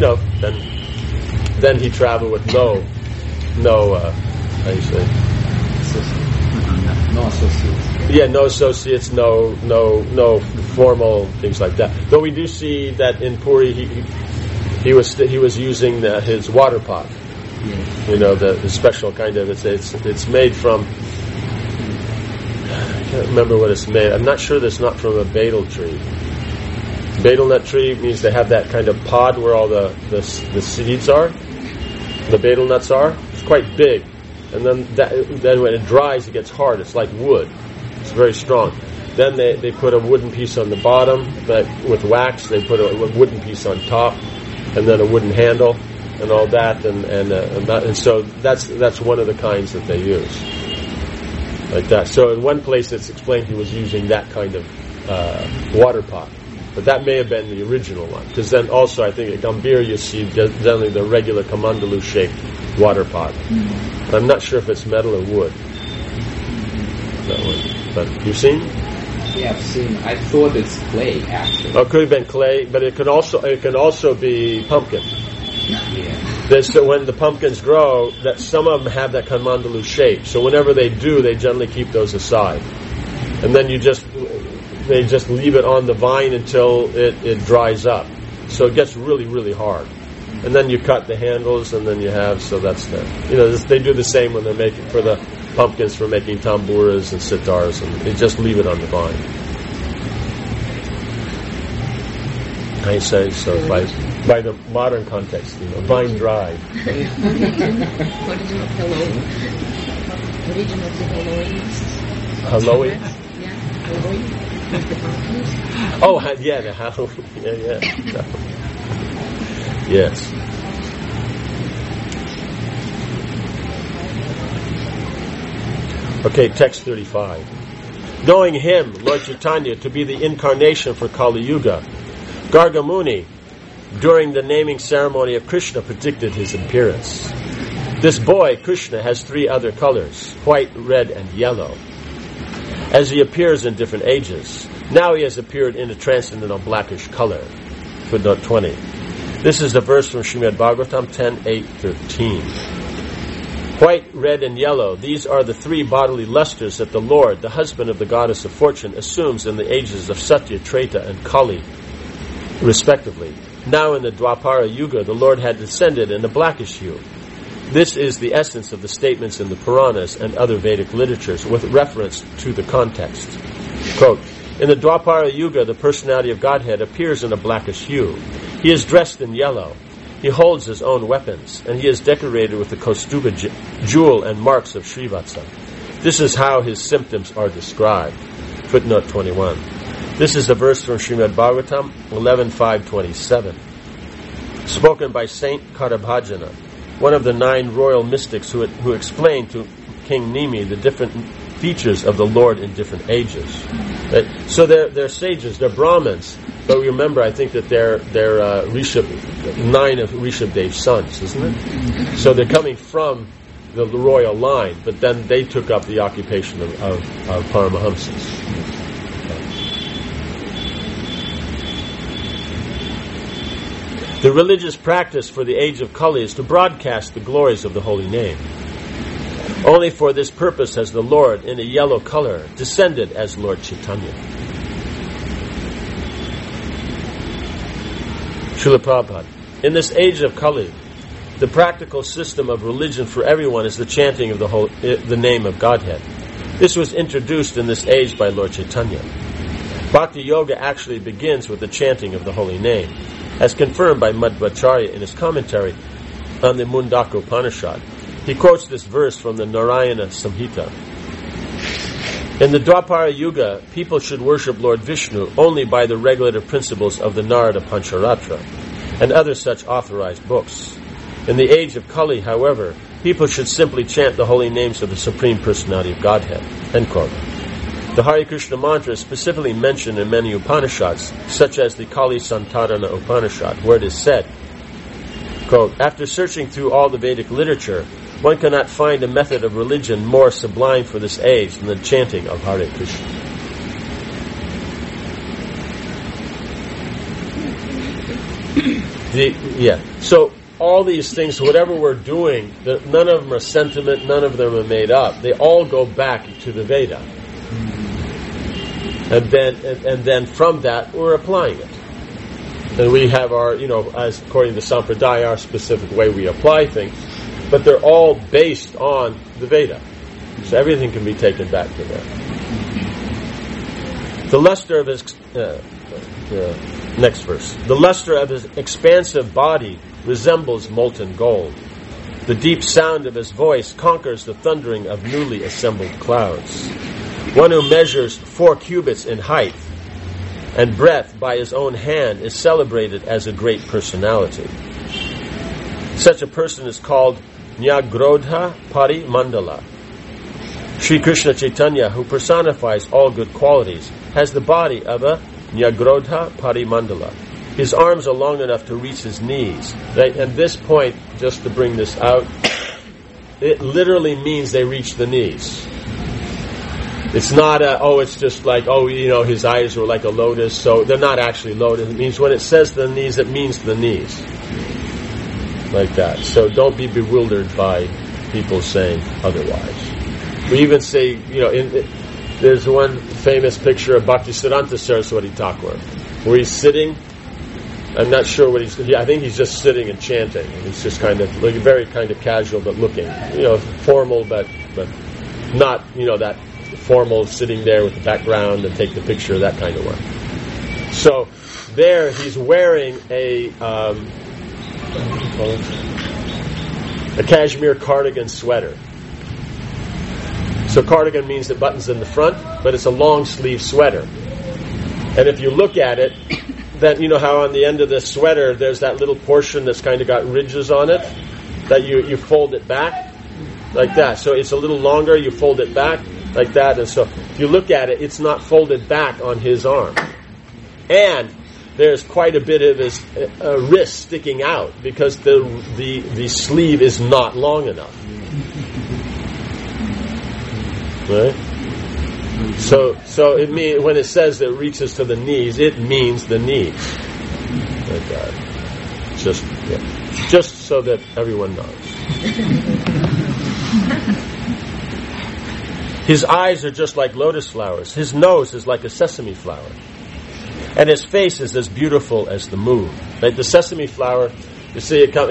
then he traveled with no how do you say? No associates. Yeah, no associates, no formal things like that. Though we do see that in Puri he was using his water pot. Yeah. The special kind of it's made from. I can't remember what it's made. I'm not sure that's not from a betel tree. Betel nut tree means they have that kind of pod where all the seeds are. The betel nuts are. It's quite big, and then when it dries, it gets hard. It's like wood. It's very strong. Then they put a wooden piece on the bottom, but with wax they put a wooden piece on top, and then a wooden handle, and all that, and so that's one of the kinds that they use, like that. So in one place it's explained he was using that kind of water pot, but that may have been the original one, because then also I think at Gambhir you see generally the regular kamandalu shaped water pot. Mm-hmm. I'm not sure if it's metal or wood. That one, but you've seen? Yeah, I've seen. I thought it's clay actually. Oh, it could have been clay, but it can also be pumpkin. Yeah. So when the pumpkins grow, that some of them have that kamandalu shape. So whenever they do, they generally keep those aside, and then they just leave it on the vine until it dries up. So it gets really, really hard. And then you cut the handles, and then you have, so that's they do the same when they're making, for the pumpkins, for making tamburas and sitars, and they just leave it on the vine. I say, so by the modern context, vine dried. Original Halloween? Yeah, Halloween. With the pumpkins. Oh, yeah, the Halloween. Yeah. Yes. Okay, text 35. Knowing him, Lord Chaitanya, to be the incarnation for Kali Yuga, Gargamuni, during the naming ceremony of Krishna, predicted his appearance. This boy, Krishna, has 3 other colors, white, red, and yellow, as he appears in different ages. Now he has appeared in a transcendental blackish color. Footnote 20. This is the verse from Srimad Bhagavatam 10:8-13. White, red, and yellow, these are the 3 bodily lusters that the Lord, the husband of the goddess of fortune, assumes in the ages of Satya, Treta, and Kali, respectively. Now in the Dwapara Yuga, the Lord had descended in a blackish hue. This is the essence of the statements in the Puranas and other Vedic literatures with reference to the context. Quote, in the Dwapara Yuga, the personality of Godhead appears in a blackish hue. He is dressed in yellow. He holds his own weapons, and he is decorated with the Kaustuba jewel and marks of Srivatsa. This is how his symptoms are described. Footnote 21. This is the verse from Srimad Bhagavatam 11.5.27, spoken by Saint Karabhajana, one of the 9 royal mystics who explained to King Nimi the different features of the Lord in different ages. So they're sages, they're Brahmins, but remember, I think that they're 9 of Rishabdev's sons, isn't it? So they're coming from the royal line, but then they took up the occupation of Paramahamsas. The religious practice for the age of Kali is to broadcast the glories of the holy name. Only for this purpose has the Lord, in a yellow color, descended as Lord Chaitanya. Srila Prabhupada. In this age of Kali, the practical system of religion for everyone is the chanting of the name of Godhead. This was introduced in this age by Lord Chaitanya. Bhakti Yoga actually begins with the chanting of the holy name, as confirmed by Madhvacharya in his commentary on the Mundaka Upanishad. He quotes this verse from the Narayana Samhita. In the Dwapara Yuga, people should worship Lord Vishnu only by the regulative principles of the Narada Pancharatra and other such authorized books. In the age of Kali, however, people should simply chant the holy names of the Supreme Personality of Godhead. End quote. The Hare Krishna mantra is specifically mentioned in many Upanishads, such as the Kali Santarana Upanishad, where it is said, quote, after searching through all the Vedic literature, one cannot find a method of religion more sublime for this age than the chanting of Hare Krishna. So all these things, whatever we're doing, none of them are sentiment, none of them are made up. They all go back to the Veda. And then from that, we're applying it. And we have our, as according to Sampradaya, our specific way we apply things. But they're all based on the Veda. So everything can be taken back to that. The luster of his... next verse. The luster of his expansive body resembles molten gold. The deep sound of his voice conquers the thundering of newly assembled clouds. One who measures 4 cubits in height and breadth by his own hand is celebrated as a great personality. Such a person is called Nyagrodha Pari Mandala. Sri Krishna Chaitanya, who personifies all good qualities, has the body of a Nyagrodha Pari Mandala. His arms are long enough to reach his knees. Right? And this point, just to bring this out, it literally means they reach the knees. It's not it's just like, his eyes were like a lotus, so they're not actually lotus. It means when it says the knees, it means the knees. Like that. So don't be bewildered by people saying otherwise. We even say, there's one famous picture of Bhaktisiddhanta Saraswati Thakur, where he's sitting. I'm not sure what I think he's just sitting and chanting. He's just kind of looking very kind of casual, but looking, formal, but not, that formal sitting there with the background and take the picture, that kind of work. So there he's wearing a cashmere cardigan sweater. So cardigan means it buttons in the front, but it's a long sleeve sweater. And if you look at it, then you know how on the end of the sweater there's that little portion that's kind of got ridges on it, that you fold it back like that. So it's a little longer, you fold it back like that, and so if you look at it, it's not folded back on his arm. And there's quite a bit of his wrist sticking out because the sleeve is not long enough. Right? So it means when it says it reaches to the knees, it means the knees. Like that. Just so that everyone knows. His eyes are just like lotus flowers. His nose is like a sesame flower. And his face is as beautiful as the moon. Right? The sesame flower, you see, it's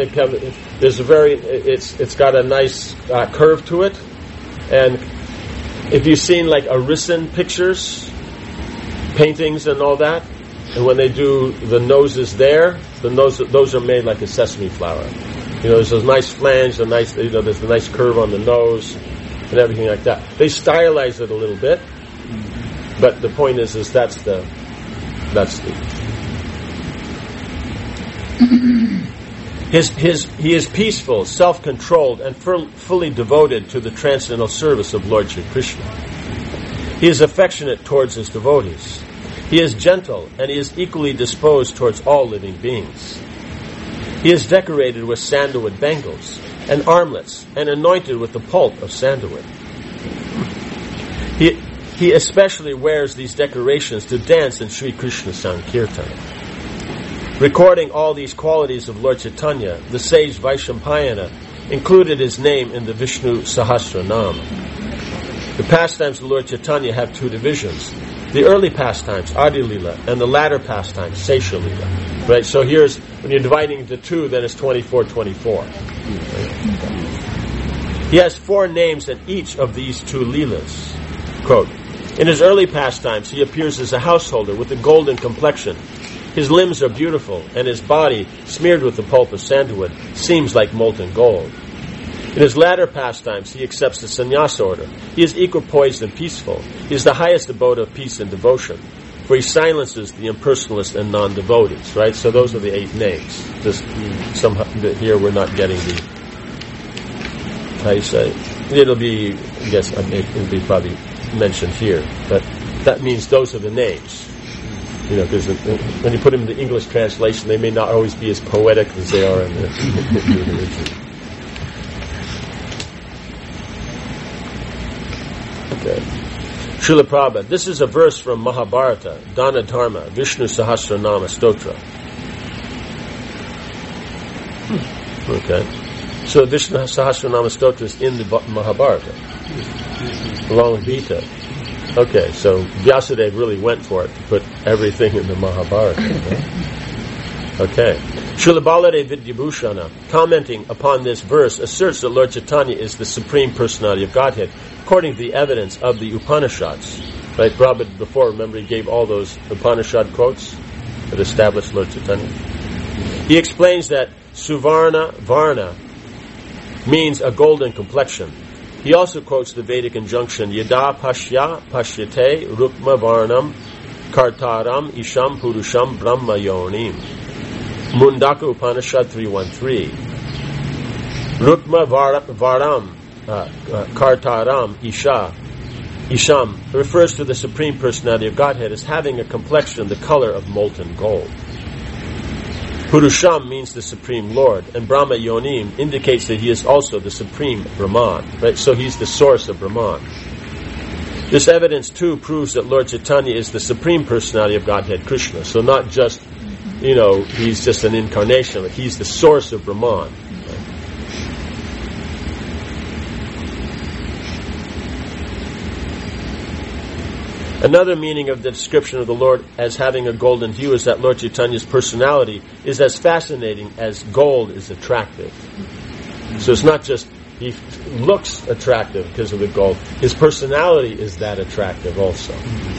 got a nice curve to it. And if you've seen like Arisen pictures, paintings and all that, and when they do the noses there, those are made like a sesame flower. There's a nice flange, there's a nice curve on the nose, and everything like that. They stylize it a little bit, but the point is that's the. He is peaceful, self-controlled, and fully devoted to the transcendental service of Lord Shri Krishna. He is affectionate towards his devotees. He is gentle, and he is equally disposed towards all living beings. He is decorated with sandalwood bangles and armlets, and anointed with the pulp of sandalwood. He especially wears these decorations to dance in Sri Krishna Sankirtan. Recording all these qualities of Lord Chaitanya, the sage Vaishampayana included his name in the Vishnu Sahasranama. The pastimes of Lord Chaitanya have two divisions. The early pastimes, Adi Lila, and the latter pastimes, Sesha Lila. Right? So when you're dividing into two, then it's 24-24. He has 4 names in each of these 2 Leelas. Quote, in his early pastimes, he appears as a householder with a golden complexion. His limbs are beautiful, and his body, smeared with the pulp of sandalwood, seems like molten gold. In his latter pastimes, he accepts the sannyasa order. He is equipoised and peaceful. He is the highest abode of peace and devotion, for he silences the impersonalists and non-devotees. Right? So those are the 8 names. Here we're not getting the. How you say? It'll be. I guess it'll be probably mentioned here, but that means those are the names. Because when you put them in the English translation, they may not always be as poetic as they are in the original. Okay. Srila Prabhupada. This is a verse from Mahabharata, Dana Dharma, Vishnu Sahasranama Stotra. Okay. So Vishnu Sahasranama Stotra is in the Mahabharata, along with Gita. Okay, so Vyasadeva really went for it to put everything in the Mahabharata. Okay. Srila Baladev Vidyabhushana, commenting upon this verse, asserts that Lord Chaitanya is the Supreme Personality of Godhead, according to the evidence of the Upanishads. Right, Prabhupada before, remember, he gave all those Upanishad quotes that established Lord Chaitanya. He explains that Suvarna Varna means a golden complexion. He also quotes the Vedic injunction, Yada Pashya Pashyate Rukma Varnam Kartaram Isham Purusham Brahma Yonim. Mundaka Upanishad 3.1.3. Rukma Varam Kartaram Isham refers to the Supreme Personality of Godhead as having a complexion the color of molten gold. Purusham means the Supreme Lord, and Brahma Yonim indicates that he is also the Supreme Brahman. Right? So he's the source of Brahman. This evidence too proves that Lord Chaitanya is the Supreme Personality of Godhead, Krishna. So not just, he's just an incarnation, but he's the source of Brahman. Another meaning of the description of the Lord as having a golden hue is that Lord Chaitanya's personality is as fascinating as gold is attractive. So it's not just he looks attractive because of the gold. His personality is that attractive also.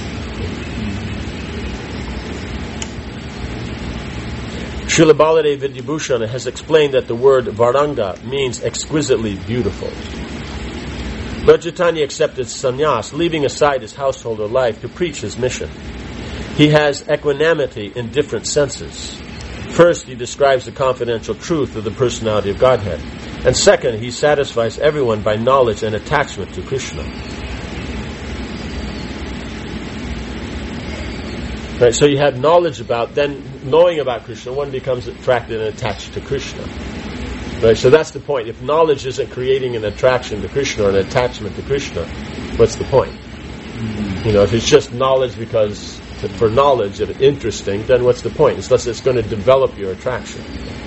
Srila Baladev Vidyabhushan has explained that the word Varanga means exquisitely beautiful. Lord Chaitanya accepted sannyas, leaving aside his householder life to preach his mission. He has equanimity in different senses. First, he describes the confidential truth of the personality of Godhead. And second, he satisfies everyone by knowledge and attachment to Krishna. Right, so you have knowledge about, then knowing about Krishna, one becomes attracted and attached to Krishna. Right, so that's the point. If knowledge isn't creating an attraction to Krishna or an attachment to Krishna, what's the point? If it's just knowledge because for knowledge, if it's interesting, then what's the point? Unless it's going to develop your attraction.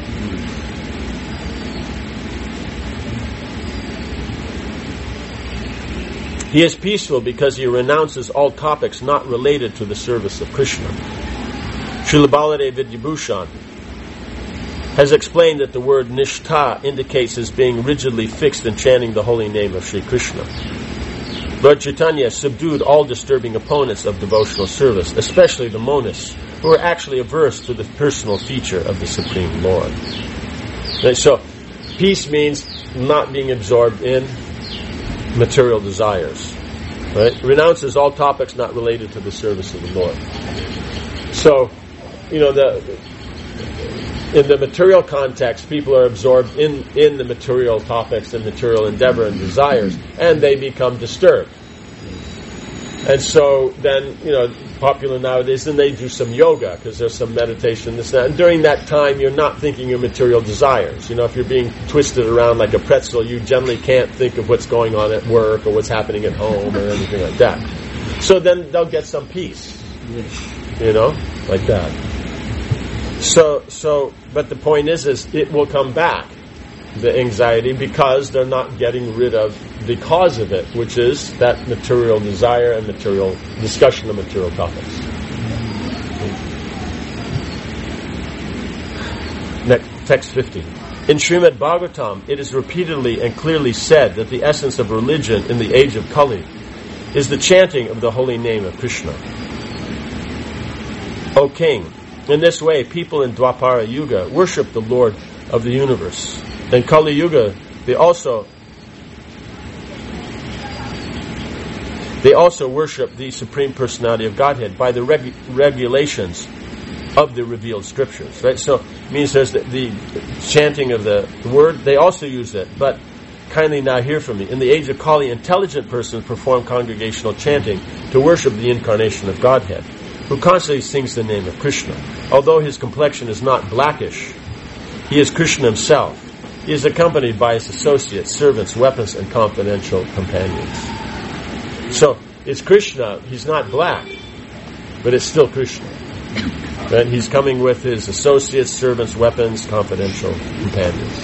He is peaceful because he renounces all topics not related to the service of Krishna. Srila Baladev Vidyabhushan has explained that the word nishtha indicates his being rigidly fixed in chanting the holy name of Sri Krishna. Lord Chaitanya subdued all disturbing opponents of devotional service, especially the monists, who are actually averse to the personal feature of the Supreme Lord. Right, so, peace means not being absorbed in material desires. Right? Renounces all topics not related to the service of the Lord. So, in the material context, people are absorbed in the material topics and material endeavor and desires, and they become disturbed. And so then, popular nowadays, then they do some yoga, because there's some meditation, this and that. And during that time, you're not thinking of material desires. If you're being twisted around like a pretzel, you generally can't think of what's going on at work or what's happening at home or anything like that. So then they'll get some peace. Like that. So, but the point is it will come back, the anxiety, because they're not getting rid of the cause of it, which is that material desire and material discussion of material topics. Next, text 50. In Srimad Bhagavatam, it is repeatedly and clearly said that the essence of religion in the age of Kali is the chanting of the holy name of Krishna. O King, in this way, people in Dwapara Yuga worship the Lord of the universe. In Kali Yuga, they also worship the Supreme Personality of Godhead by the regulations of the revealed scriptures. Right? So it means there's the chanting of the word. They also use it, but kindly now hear from me. In the age of Kali, intelligent persons perform congregational chanting to worship the incarnation of Godhead, who constantly sings the name of Krishna. Although his complexion is not blackish, he is Krishna himself. He is accompanied by his associates, servants, weapons, and confidential companions. So, it's Krishna. He's not black, but it's still Krishna. Right? He's coming with his associates, servants, weapons, confidential companions.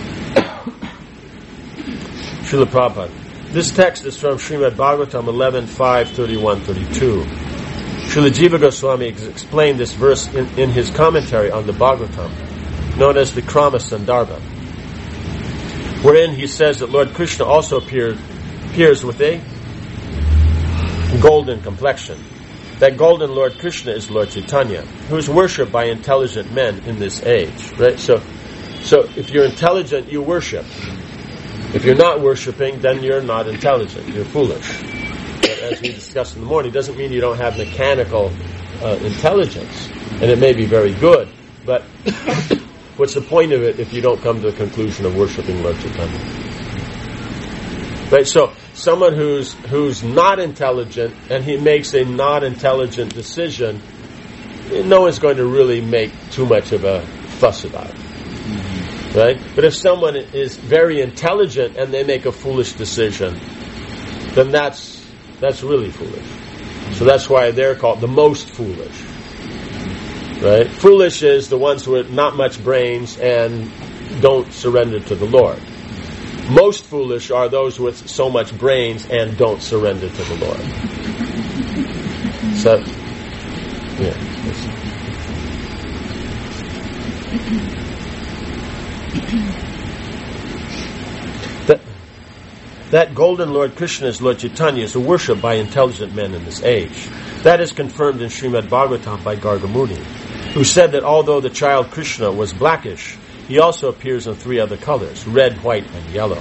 Srila Prabhupada. This text is from Srimad Bhagavatam 11:5-31-32. Srila Jiva Goswami explained this verse in his commentary on the Bhagavatam, known as the Krama Sandarbha, wherein he says that Lord Krishna also appears with a golden complexion. That golden Lord Krishna is Lord Chaitanya, who is worshipped by intelligent men in this age. Right? So if you're intelligent, you worship. If you're not worshipping, then you're not intelligent. You're foolish. But as we discussed in the morning, it doesn't mean you don't have mechanical intelligence, and it may be very good, but what's the point of it if you don't come to the conclusion of worshipping Lord Chaitanya? Right? So someone who's not intelligent and he makes a not intelligent decision, no one's going to really make too much of a fuss about it. Right? But if someone is very intelligent and they make a foolish decision, then that's That's really foolish. So that's why they're called the most foolish. Right? Foolish is the ones with not much brains and don't surrender to the Lord. Most foolish are those with so much brains and don't surrender to the Lord. So, yeah. That golden Lord Krishna as Lord Chaitanya is worshipped by intelligent men in this age. That is confirmed in Srimad Bhagavatam by Gargamuni, who said that although the child Krishna was blackish, he also appears in 3 other colors, red, white, and yellow.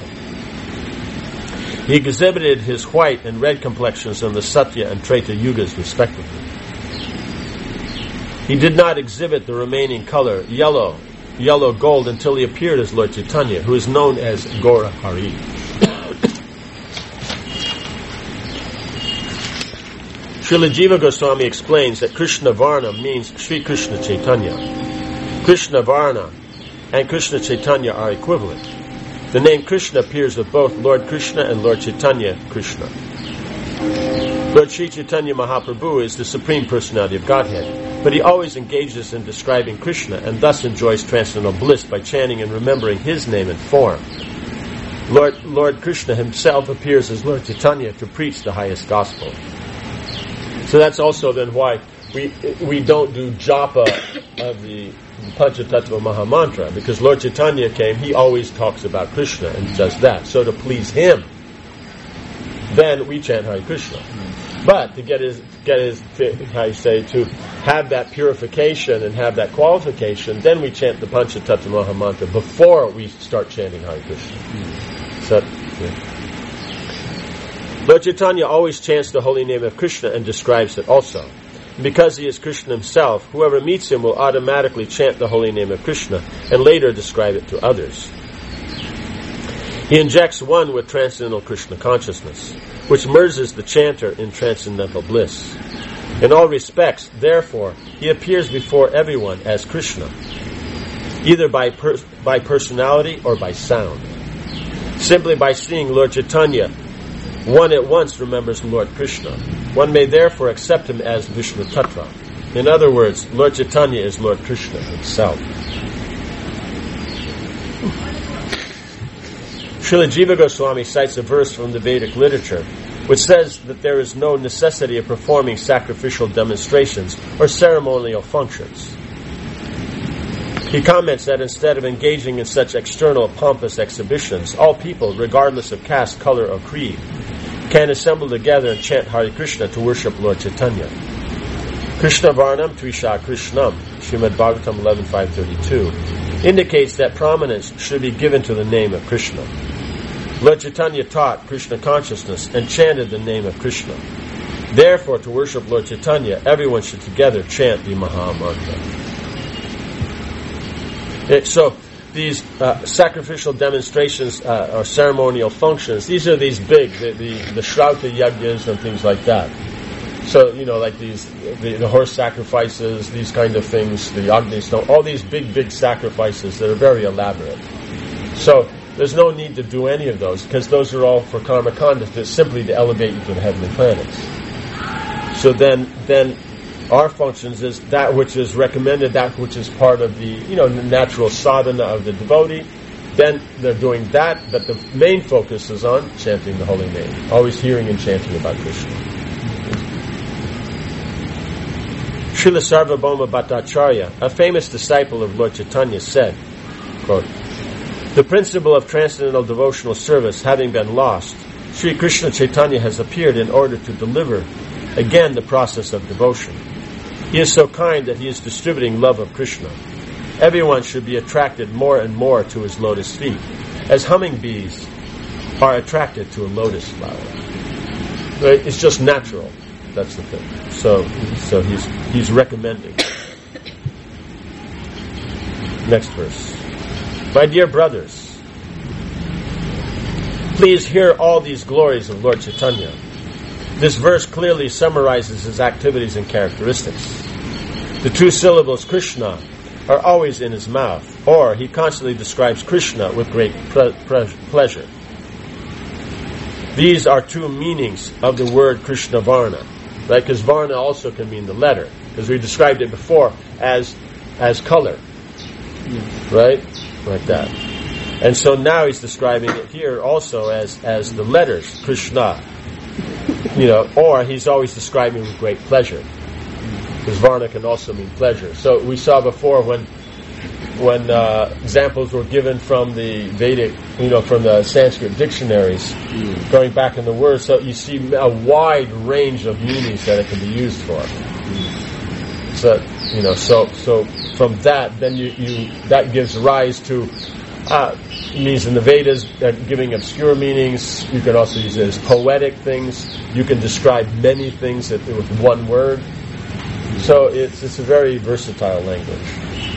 He exhibited his white and red complexions in the Satya and Treta Yugas respectively. He did not exhibit the remaining color, yellow gold, until he appeared as Lord Chaitanya, who is known as Gaura Hari. Srila Jiva Goswami explains that Krishna Varna means Sri Krishna Chaitanya. Krishna Varna and Krishna Chaitanya are equivalent. The name Krishna appears with both Lord Krishna and Lord Chaitanya Krishna. Lord Sri Chaitanya Mahaprabhu is the Supreme Personality of Godhead, but he always engages in describing Krishna and thus enjoys transcendental bliss by chanting and remembering his name and form. Lord Krishna himself appears as Lord Chaitanya to preach the highest gospel. So that's also then why we don't do japa of the Panchatattva Mahamantra, because Lord Chaitanya came, he always talks about Krishna and does that. So to please him, then we chant Hare Krishna. But to get his how you say, to have that purification and have that qualification, then we chant the Panchatattva Mahamantra before we start chanting Hare Krishna. So, yeah. Lord Chaitanya always chants the holy name of Krishna and describes it also. Because he is Krishna himself, whoever meets him will automatically chant the holy name of Krishna and later describe it to others. He injects one with transcendental Krishna consciousness, which merges the chanter in transcendental bliss. In all respects, therefore, he appears before everyone as Krishna, either by personality or by sound. Simply by seeing Lord Chaitanya, one at once remembers Lord Krishna. One may therefore accept him as Vishnu Tattva. In other words, Lord Chaitanya is Lord Krishna himself. Srila Jiva Goswami cites a verse from the Vedic literature which says that there is no necessity of performing sacrificial demonstrations or ceremonial functions. He comments that instead of engaging in such external pompous exhibitions, all people, regardless of caste, color, or creed, can assemble together and chant Hare Krishna to worship Lord Chaitanya. Krishna Varnam Trisha Krishnam, Srimad Bhagavatam 11.532, indicates that prominence should be given to the name of Krishna. Lord Chaitanya taught Krishna consciousness and chanted the name of Krishna. Therefore, to worship Lord Chaitanya, everyone should together chant the Maha Mantra. So, these sacrificial demonstrations or ceremonial functions, these are these big, the Shrauta Yajnas and things like that. So, like the horse sacrifices, these kind of things, the Agni Stone, all these big sacrifices that are very elaborate. So, there's no need to do any of those, because those are all for karma kanda, simply to elevate you to the heavenly planets. So then our functions is that which is recommended, that which is part of the natural sadhana of the devotee. Then they're doing that, but the main focus is on chanting the holy name, always hearing and chanting about Krishna. Srila Sarvabhauma Bhattacharya, a famous disciple of Lord Chaitanya, said, quote, "The principle of transcendental devotional service having been lost, Sri Krishna Chaitanya has appeared in order to deliver again the process of devotion. He is so kind that he is distributing love of Krishna. Everyone should be attracted more and more to his lotus feet, as humming bees are attracted to a lotus flower." Right? It's just natural. That's the thing. So he's recommending. Next verse. "My dear brothers, please hear all these glories of Lord Chaitanya. This verse clearly summarizes his activities and characteristics. The two syllables Krishna are always in his mouth, or he constantly describes Krishna with great pleasure. These are two meanings of the word Krishna Varna, right? Because Varna also can mean the letter, because we described it before as color, right? Like that. And so now he's describing it here also as the letters, Krishna. Or he's always describing with great pleasure. Because Varna can also mean pleasure. So we saw before when examples were given from the Vedic, from the Sanskrit dictionaries, going back in the words, so you see a wide range of meanings that it can be used for. So so from that, then that gives rise to means in the Vedas giving obscure meanings. You can also use it as poetic things. You can describe many things with one word. So it's a very versatile language.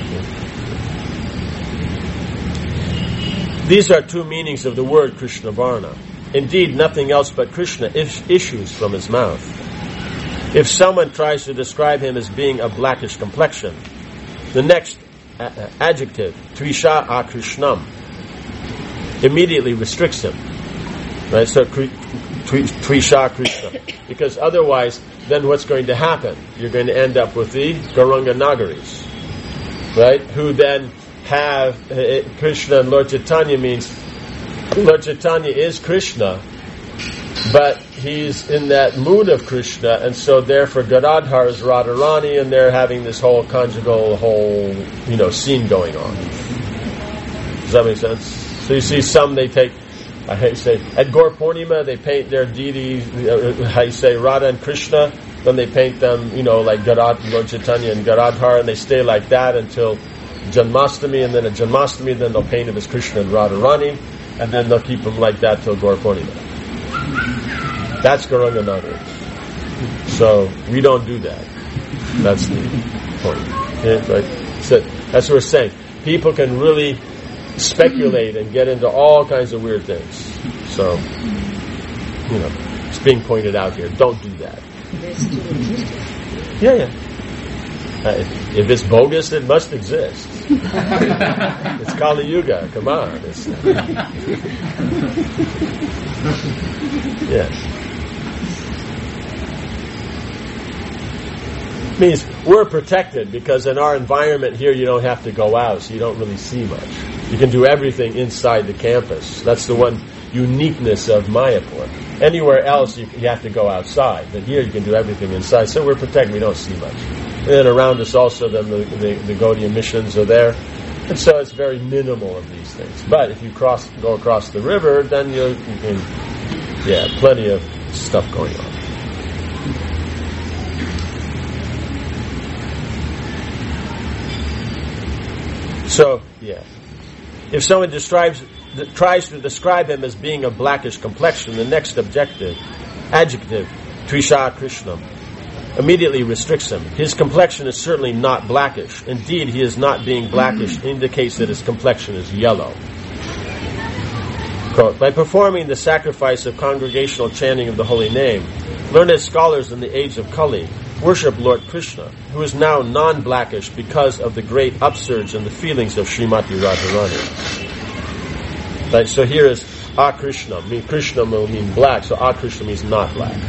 These are two meanings of the word Krishna Varna. Indeed, nothing else but Krishna issues from his mouth. If someone tries to describe him as being of blackish complexion, the next adjective, Trisha Akrishnam, immediately restricts him. Right? So Trisha Krishna. Because otherwise, then what's going to happen? You're going to end up with the Gauranga Nagaris, right? Who then have Krishna, and Lord Chaitanya means Lord Chaitanya is Krishna, but he's in that mood of Krishna, and so therefore Gadadhar is Radharani, and they're having this whole conjugal scene going on. Does that make sense? So you see some they take, I hate to say, at Gaur Purnima they paint their deity, Radha and Krishna, then they paint them, like Lord Chaitanya and Gadadhar, and they stay like that until Janmashtami, and then at Janmashtami, then they'll paint him as Krishna and Radharani, and then they'll keep him like that till Gaur Purnima. That's Gauranga Nagaris. So we don't do that. That's the point. Okay, right? So that's what we're saying. People can really speculate and get into all kinds of weird things. So, it's being pointed out here. Don't do that. Yeah. If it's bogus, it must exist. It's Kali Yuga. Come on. Yes. Means we're protected because in our environment here you don't have to go out, so you don't really see much. You can do everything inside the campus. That's the one uniqueness of Mayapur. Anywhere else you have to go outside, but here you can do everything inside. So we're protected. We don't see much. And then around us also, then the Gaudiya missions are there, and so it's very minimal of these things. But if you go across the river, then you can, plenty of stuff going on. So, if someone tries to describe him as being of blackish complexion, the next adjective, Trisha Krishnam, immediately restricts him. His complexion is certainly not blackish. Indeed, he is not being blackish indicates that his complexion is yellow. Quote, by performing the sacrifice of congregational chanting of the holy name, learned scholars in the age of Kali worship Lord Krishna, who is now non-blackish because of the great upsurge in the feelings of Srimati Radharani. Right, so here is Akrishna. Krishna will mean black, so Akrishna means not black.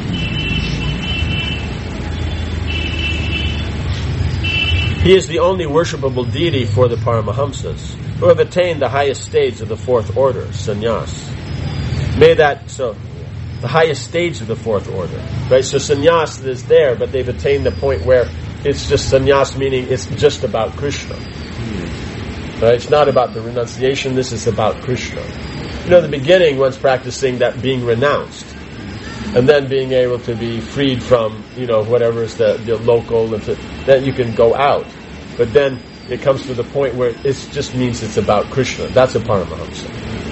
He is the only worshipable deity for the Paramahamsas, who have attained the highest stage of the fourth order, sannyas. The highest stage of the fourth order, right? So sannyas is there, but they've attained the point where it's just sannyas, meaning it's just about Krishna. Right? It's not about the renunciation. This is about Krishna. In the beginning, one's practicing that being renounced, and then being able to be freed from, whatever is the local, then you can go out. But then it comes to the point where it just means it's about Krishna. That's a Paramahamsa.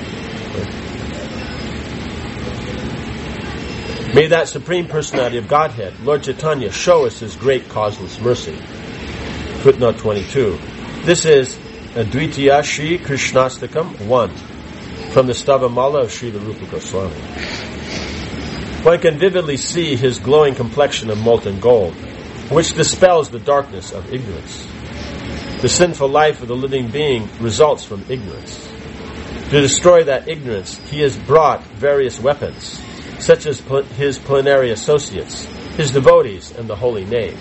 May that Supreme Personality of Godhead, Lord Chaitanya, show us His great causeless mercy. Footnote 22. This is Advitiya Shri Krishnastakam 1 from the Stavamala of Srila Rupa Goswami. One can vividly see His glowing complexion of molten gold, which dispels the darkness of ignorance. The sinful life of the living being results from ignorance. To destroy that ignorance, he has brought various weapons, such as his plenary associates, his devotees, and the holy name.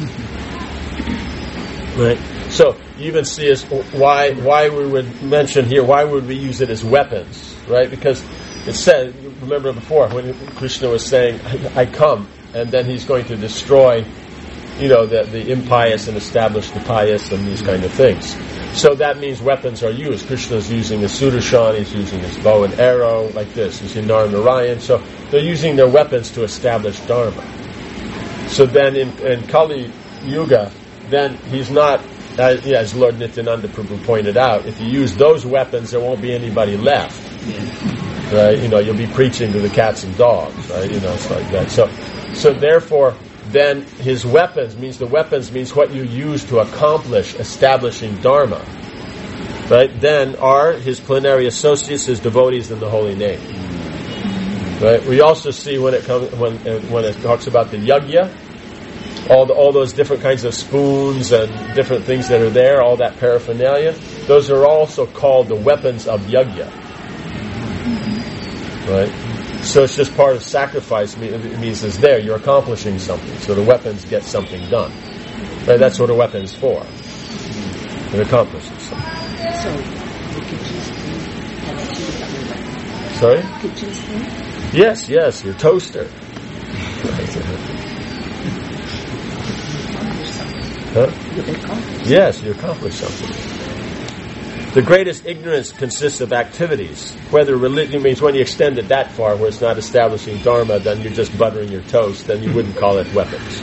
Right? So you even see as why we would mention here, why would we use it as weapons? Right? Because it said, remember before, when Krishna was saying, I come, and then he's going to destroy, the impious and establish the pious and these kind of things. So that means weapons are used. Krishna is using his Sudarshan, he's using his bow and arrow, like this, using Narayan. So they're using their weapons to establish Dharma. So then in Kali Yuga, then he's not, as Lord Nityananda Prabhu pointed out, if you use those weapons, there won't be anybody left. Right? You'll be preaching to the cats and dogs, right? It's like that. So therefore, then his weapons means what you use to accomplish establishing Dharma. Right? Then are his plenary associates, his devotees, and the holy name. Right? We also see when it talks about the yajna, all those different kinds of spoons and different things that are there, all that paraphernalia, those are also called the weapons of yajna. Right? So it's just part of sacrifice. It means it's there. You're accomplishing something. So the weapons get something done. Right? That's what a weapon's for. It accomplishes something. So, the kitchen spoon has two other weapons. Sorry? Kitchen spoon? Yes, your toaster. Huh? Yes, you accomplish something. The greatest ignorance consists of activities. Whether religion means when you extend it that far where it's not establishing Dharma, then you're just buttering your toast, then you wouldn't call it weapons.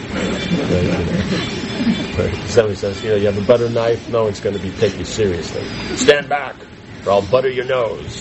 Right? Does that make sense? You have a butter knife, no one's going to take you seriously. Stand back, or I'll butter your nose.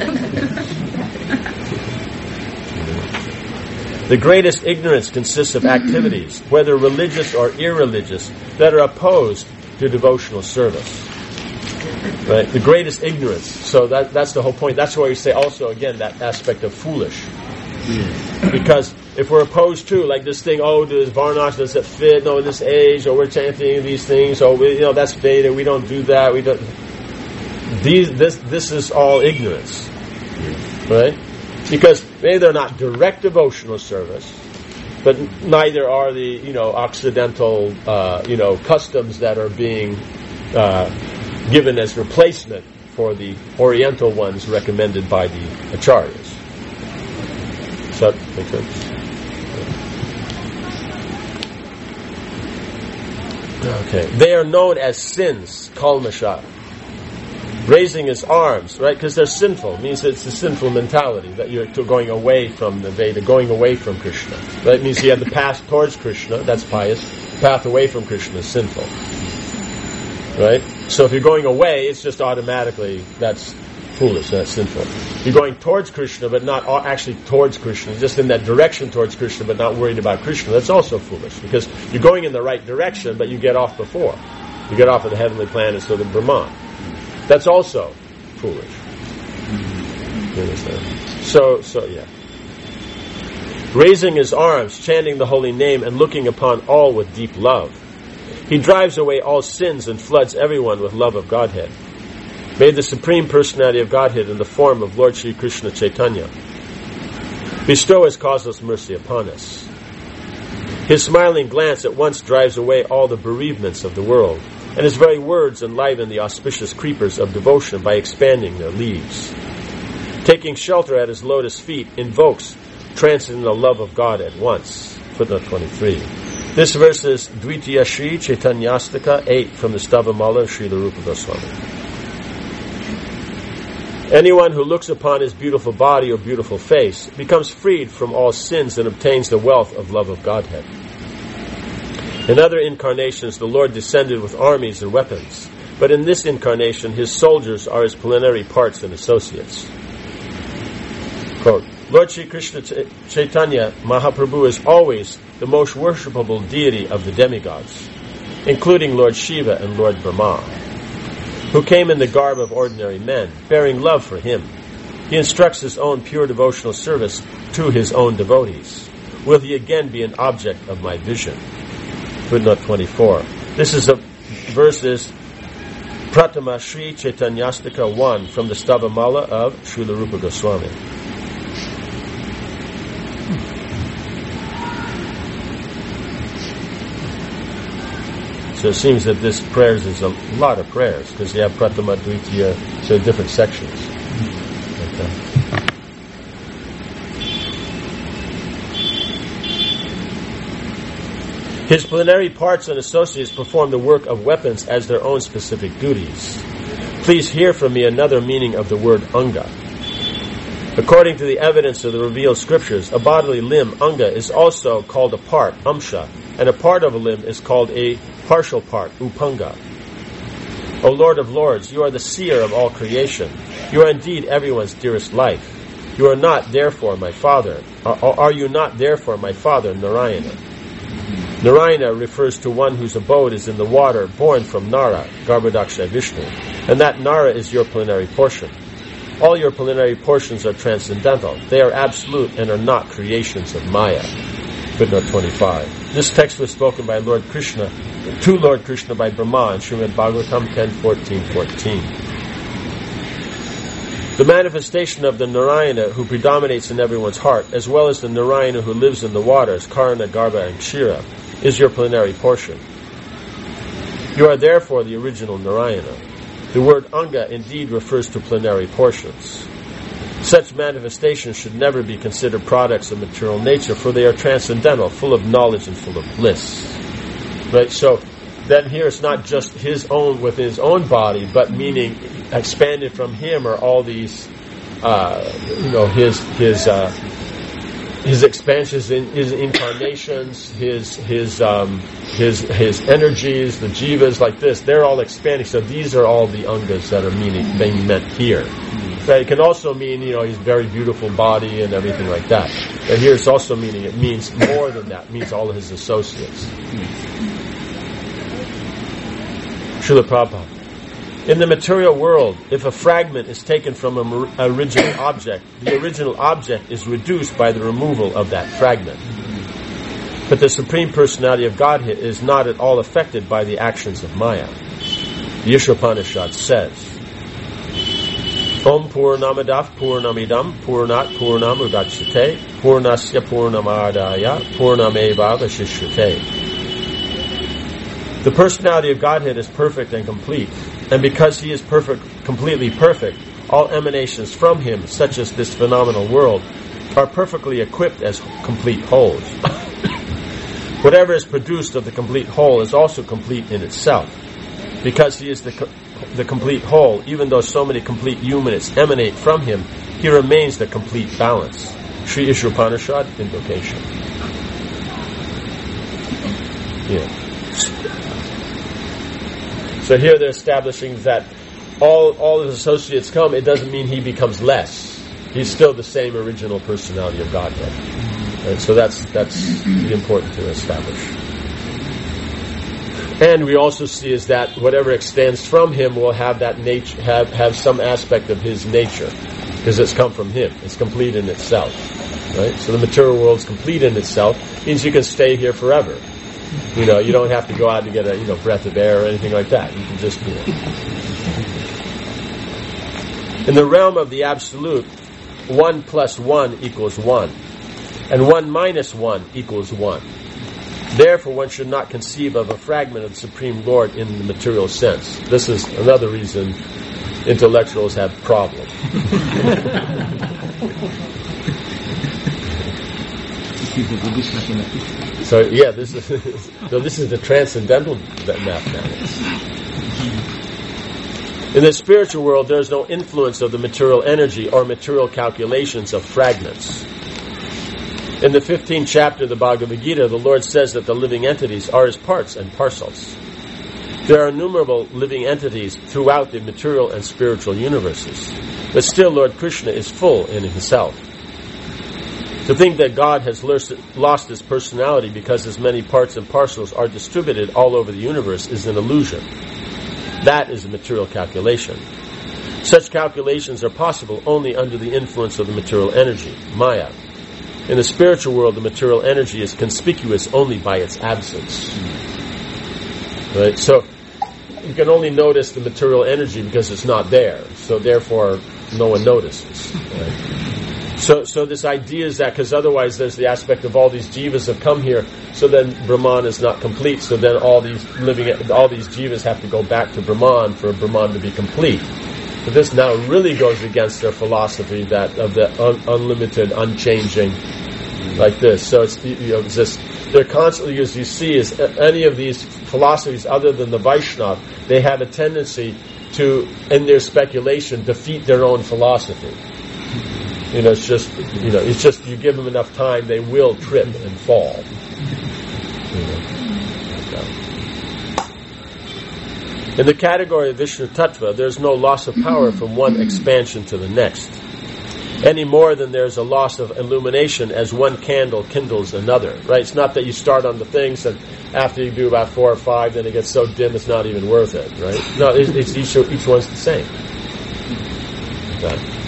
The greatest ignorance consists of activities, whether religious or irreligious, that are opposed to devotional service. Right? The greatest ignorance. So that's the whole point. That's why we say also, again, that aspect of foolish. Because if we're opposed to, like this thing, does Varnash, does it fit? No, in this age, we're chanting these things, that's Veda, we don't do that, we don't. This is all ignorance. Right? Because maybe they're not direct devotional service, but neither are the, Occidental, customs that are being given as replacement for the Oriental ones recommended by the Acharyas. Does that make sense? Okay. They are known as sins, kalmasha. Raising his arms, right? Because they're sinful. It means it's a sinful mentality that you're going away from the Veda, going away from Krishna. That means you have the path towards Krishna, that's pious. The path away from Krishna is sinful. Right? So if you're going away, it's just automatically, that's foolish, that's sinful. You're going towards Krishna, but not actually towards Krishna, just in that direction towards Krishna, but not worried about Krishna. That's also foolish, because you're going in the right direction, but you get off before. You get off of the heavenly planets or the Brahman. That's also foolish. You understand? So yeah. Raising his arms, chanting the holy name, and looking upon all with deep love. He drives away all sins and floods everyone with love of Godhead. May the Supreme Personality of Godhead in the form of Lord Sri Krishna Chaitanya bestow his causeless mercy upon us. His smiling glance at once drives away all the bereavements of the world, and his very words enliven the auspicious creepers of devotion by expanding their leaves. Taking shelter at his lotus feet invokes transcendental love of God at once. Footnote 23. This verse is Dvitiya Shri Chaitanyastaka 8 from the Stavamala of Srila Rupa Goswami. Anyone who looks upon his beautiful body or beautiful face becomes freed from all sins and obtains the wealth of love of Godhead. In other incarnations, the Lord descended with armies and weapons, but in this incarnation, his soldiers are his plenary parts and associates. Quote, Lord Sri Krishna Chaitanya Mahaprabhu is always the most worshipable deity of the demigods, including Lord Shiva and Lord Brahma, who came in the garb of ordinary men, bearing love for him. He instructs his own pure devotional service to his own devotees. Will he again be an object of my vision? Footnote 24. This is a verses Pratama Sri Chaitanyastika 1 from the Stavamala of Srila Rupa Goswami. So it seems that this prayers is a lot of prayers because you have Pratama, Dvitiya, so different sections. His plenary parts and associates perform the work of weapons as their own specific duties. Please hear from me another meaning of the word anga. According to the evidence of the revealed scriptures, a bodily limb, anga, is also called a part, amsha, and a part of a limb is called a partial part, upanga. O Lord of Lords, you are the seer of all creation. You are indeed everyone's dearest life. You are not, therefore, my father. Are you not, therefore, my father, Narayana? Narayana refers to one whose abode is in the water, born from Nara, Garbhodaksha Vishnu, and that Nara is your plenary portion. All your plenary portions are transcendental. They are absolute and are not creations of Maya. Footnote 25. This text was spoken by Lord Krishna, to Lord Krishna by Brahma in Srimad Bhagavatam 10:14-14. The manifestation of the Narayana who predominates in everyone's heart, as well as the Narayana who lives in the waters, Karana, Garbha, and Kshira, is your plenary portion. You are therefore the original Narayana. The word anga indeed refers to plenary portions. Such manifestations should never be considered products of material nature, for they are transcendental, full of knowledge and full of bliss. Right? So then here it's not just his own with his own body, but meaning expanded from him are all these, his expansions, his incarnations, his energies, the jivas like this. They're all expanding. So these are all the angas that are being meant here. Right? It can also mean, his very beautiful body and everything like that. And here it's also meaning it means more than that. It means all of his associates. Srila Prabhupada. In the material world, if a fragment is taken from an original object, the original object is reduced by the removal of that fragment. But the Supreme Personality of Godhead is not at all affected by the actions of Maya. The Ishopanishad says, Om Purnamadav Purnamidam Purnat Purnam Udachyate Purnasya Purnamadaya Purnameva Vashishyate. The personality of Godhead is perfect and complete, and because he is completely perfect, all emanations from him, such as this phenomenal world, are perfectly equipped as complete wholes. Whatever is produced of the complete whole is also complete in itself. Because he is the complete whole, even though so many complete units emanate from him, he remains the complete balance. Sri Ishopanishad, invocation. Yeah. So here they're establishing that all his associates come, it doesn't mean he becomes less. He's still the same original personality of Godhead. Right? So that's important to establish. And we also see is that whatever extends from him will have that nature, have some aspect of his nature, because it's come from him. It's complete in itself. Right? So the material world is complete in itself, means you can stay here forever. You don't have to go out to get a breath of air or anything like that. You can just do it. In the realm of the absolute, 1 + 1 = 1, and 1 - 1 = 1. Therefore, one should not conceive of a fragment of the Supreme Lord in the material sense. This is another reason intellectuals have problems. So this is the transcendental mathematics. In the spiritual world, there is no influence of the material energy or material calculations of fragments. In the 15th chapter of the Bhagavad Gita, the Lord says that the living entities are his parts and parcels. There are innumerable living entities throughout the material and spiritual universes, but still Lord Krishna is full in himself. To think that God has lost his personality because his many parts and parcels are distributed all over the universe is an illusion. That is a material calculation. Such calculations are possible only under the influence of the material energy, Maya. In the spiritual world, the material energy is conspicuous only by its absence. Right? So, you can only notice the material energy because it's not there. So therefore, no one notices. Right? So this idea is that, because otherwise there's the aspect of all these jivas have come here, so then Brahman is not complete. So then all these jivas have to go back to Brahman for Brahman to be complete. But this now really goes against their philosophy that of the unlimited, unchanging, like this. So it's just they're constantly, as you see, is any of these philosophies other than the Vaishnava, they have a tendency to, in their speculation, defeat their own philosophy. It's just you give them enough time, they will trip and fall. In the category of Vishnu Tattva, there's no loss of power from one expansion to the next, any more than there's a loss of illumination as one candle kindles another. Right? It's not that you start on the things and after you do about 4 or 5, then it gets so dim it's not even worth it. Right? No, it's each one's the same. Okay.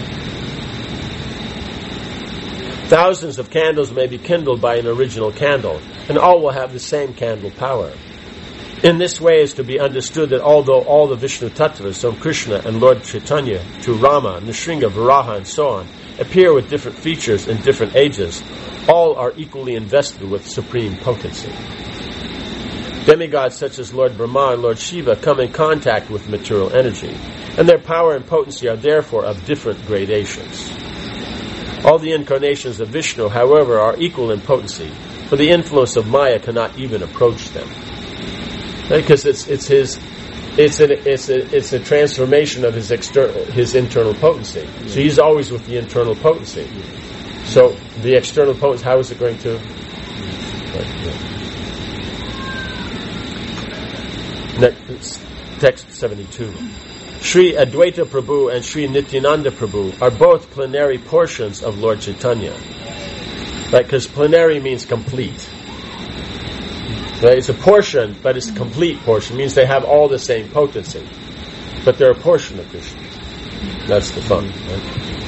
Thousands of candles may be kindled by an original candle, and all will have the same candle power. In this way is to be understood that although all the Vishnu Tattvas, from Krishna and Lord Chaitanya to Rama, Nrsimha, Varaha, and so on, appear with different features in different ages, all are equally invested with supreme potency. Demigods such as Lord Brahma and Lord Shiva come in contact with material energy, and their power and potency are therefore of different gradations. All the incarnations of Vishnu, however, are equal in potency, for the influence of Maya cannot even approach them. Because it's a transformation of his internal potency. So he's always with the internal potency. So the external potency, how is it going to? Next, text 72. Sri Advaita Prabhu and Sri Nityananda Prabhu are both plenary portions of Lord Chaitanya. Right? Because plenary means complete. Right? It's a portion, but it's a complete portion. It means they have all the same potency. But they're a portion of Krishna. That's the fun. Right?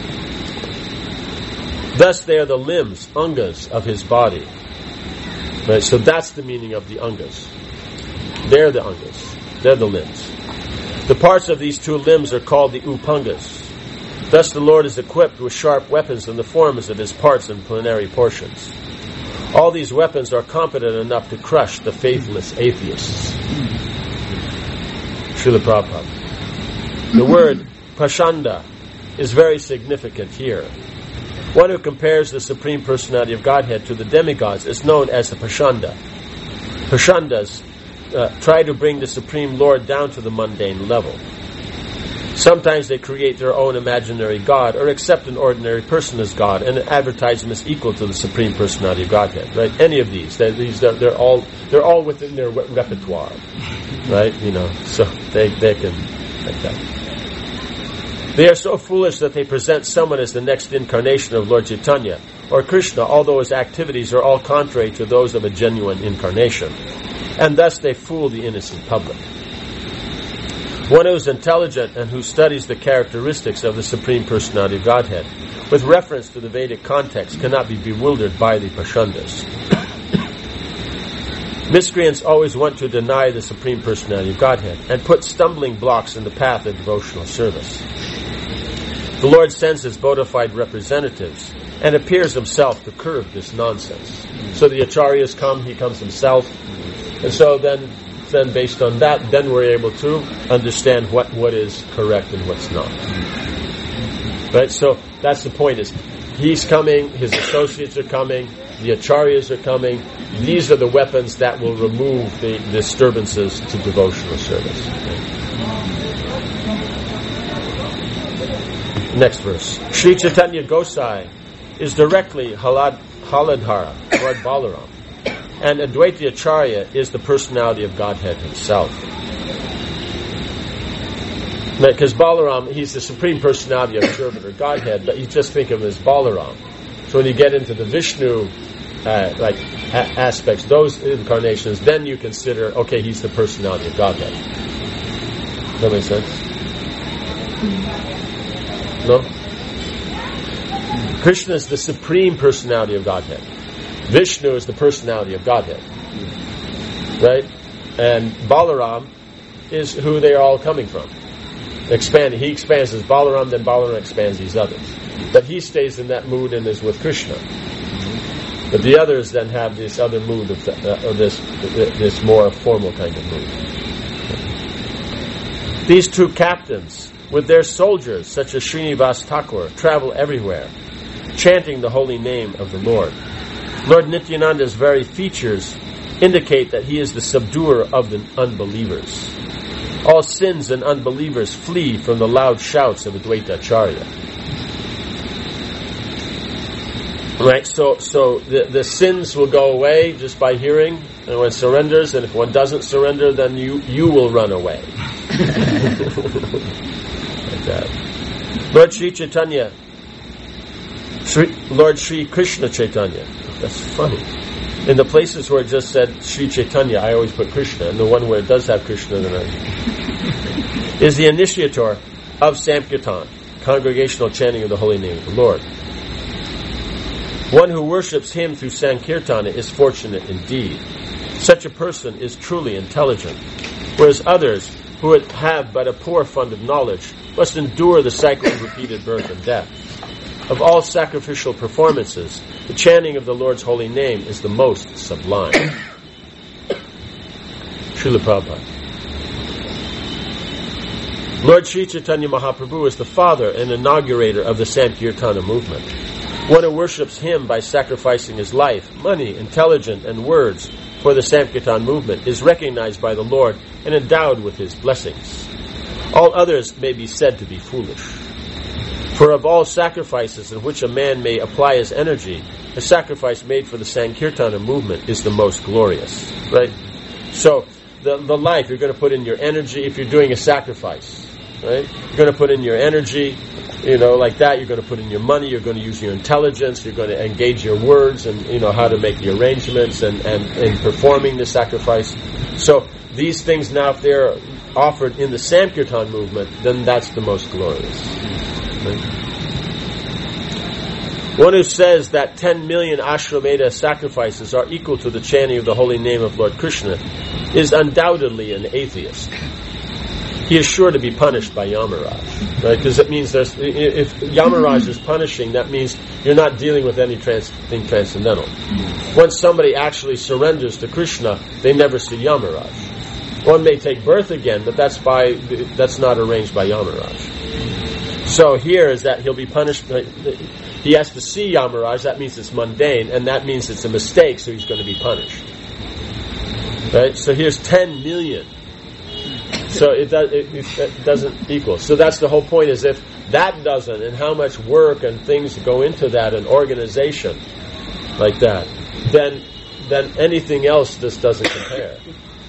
Thus they are the limbs, angas, of his body. Right? So that's the meaning of the angas. They're the angas. They're the limbs. The parts of these two limbs are called the upangas. Thus the Lord is equipped with sharp weapons in the forms of his parts and plenary portions. All these weapons are competent enough to crush the faithless atheists. Srila Prabhupada. The word Prachanda is very significant here. One who compares the Supreme Personality of Godhead to the demigods is known as the Prachanda. Prachandas try to bring the Supreme Lord down to the mundane level. Sometimes they create their own imaginary God or accept an ordinary person as God and advertise him as equal to the Supreme Personality of Godhead. Right? Any of these, they're all within their repertoire. Right? So they can like that. They are so foolish that they present someone as the next incarnation of Lord Chaitanya or Krishna, although his activities are all contrary to those of a genuine incarnation. And thus they fool the innocent public. One who is intelligent and who studies the characteristics of the Supreme Personality of Godhead with reference to the Vedic context cannot be bewildered by the Prachandas. Miscreants always want to deny the Supreme Personality of Godhead and put stumbling blocks in the path of devotional service. The Lord sends his bona fide representatives and appears himself to curb this nonsense. So the acharyas come, he comes himself, and so then based on that, then we're able to understand what is correct and what's not. Right? So that's the point, is he's coming, his associates are coming, the acharyas are coming. These are the weapons that will remove the disturbances to devotional service. Next verse. Sri Chaitanya Gosai is directly Haladhara, Lord Balaram. And Advaita Acharya is the personality of Godhead himself. Because Balaram, he's the supreme personality of Servant or Godhead, but you just think of him as Balaram. So when you get into the Vishnu aspects, those incarnations, then you consider, okay, he's the personality of Godhead. Does that make sense? No? Krishna is the supreme personality of Godhead. Vishnu is the personality of Godhead. Right? And Balaram is who they are all coming from. Expanding. He expands as Balaram, then Balaram expands these others. But he stays in that mood and is with Krishna. But the others then have this other mood of this more formal kind of mood. These two captains, with their soldiers, such as Srinivas Thakur, travel everywhere, chanting the holy name of the Lord. Lord Nityananda's very features indicate that he is the subduer of the unbelievers. All sins and unbelievers flee from the loud shouts of Advaita Acharya. Right, so the sins will go away just by hearing, and one surrenders, and if one doesn't surrender, then you will run away. Like that. Lord Sri Chaitanya, Lord Sri Krishna Chaitanya. That's funny. In the places where it just said Sri Chaitanya, I always put Krishna, and the one where it does have Krishna, then is the initiator of Sankirtan, congregational chanting of the holy name of the Lord. One who worships him through Sankirtana is fortunate indeed. Such a person is truly intelligent, whereas others who have but a poor fund of knowledge must endure the cycle of repeated birth and death. Of all sacrificial performances, the chanting of the Lord's holy name is the most sublime. Srila Prabhupada. Lord Sri Chaitanya Mahaprabhu is the father and inaugurator of the Sankirtana movement. One who worships him by sacrificing his life, money, intelligence, and words for the Sankirtan movement is recognized by the Lord and endowed with his blessings. All others may be said to be foolish. For of all sacrifices in which a man may apply his energy, a sacrifice made for the Sankirtana movement is the most glorious. Right? So, the life, you're going to put in your energy if you're doing a sacrifice. Right? You're going to put in your energy, like that. You're going to put in your money. You're going to use your intelligence. You're going to engage your words and, how to make the arrangements and in performing the sacrifice. So, these things now, if they're offered in the Sankirtan movement, then that's the most glorious. Right? One who says that 10 million Ashwamedha sacrifices are equal to the chanting of the holy name of Lord Krishna is undoubtedly an atheist. He is sure to be punished by Yamaraj, right? Because it means if Yamaraj is punishing, that means you're not dealing with anything transcendental. Once somebody actually surrenders to Krishna, they never see Yamaraj. One may take birth again, but that's not arranged by Yamaraj. So here is that he'll be punished. He has to see Yamaraj. That means it's mundane, and that means it's a mistake. So he's going to be punished. Right. So here's 10 million. So it doesn't equal. So that's the whole point. Is if that doesn't, and how much work and things go into that, and organization like that, then anything else just doesn't compare.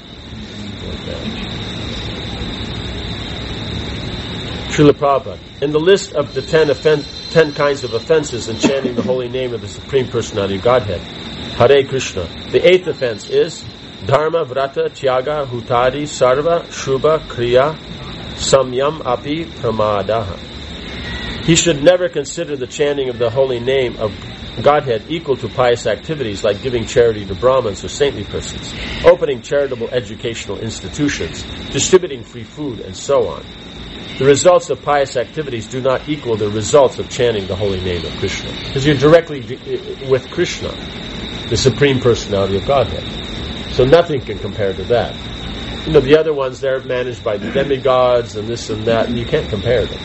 Srila Prabhupada. In the list of the 10 kinds of offenses in chanting the holy name of the Supreme Personality of Godhead, Hare Krishna, the 8th offense is Dharma Vrata Tyaga Hutadi Sarva Shubha Kriya Samyam Api Pramadaha. He should never consider the chanting of the holy name of Godhead equal to pious activities like giving charity to Brahmins or saintly persons, opening charitable educational institutions, distributing free food, and so on. The results of pious activities do not equal the results of chanting the holy name of Krishna. Because you're directly with Krishna, the Supreme Personality of Godhead. So nothing can compare to that. The other ones, they're managed by the demigods and this and that, and you can't compare them.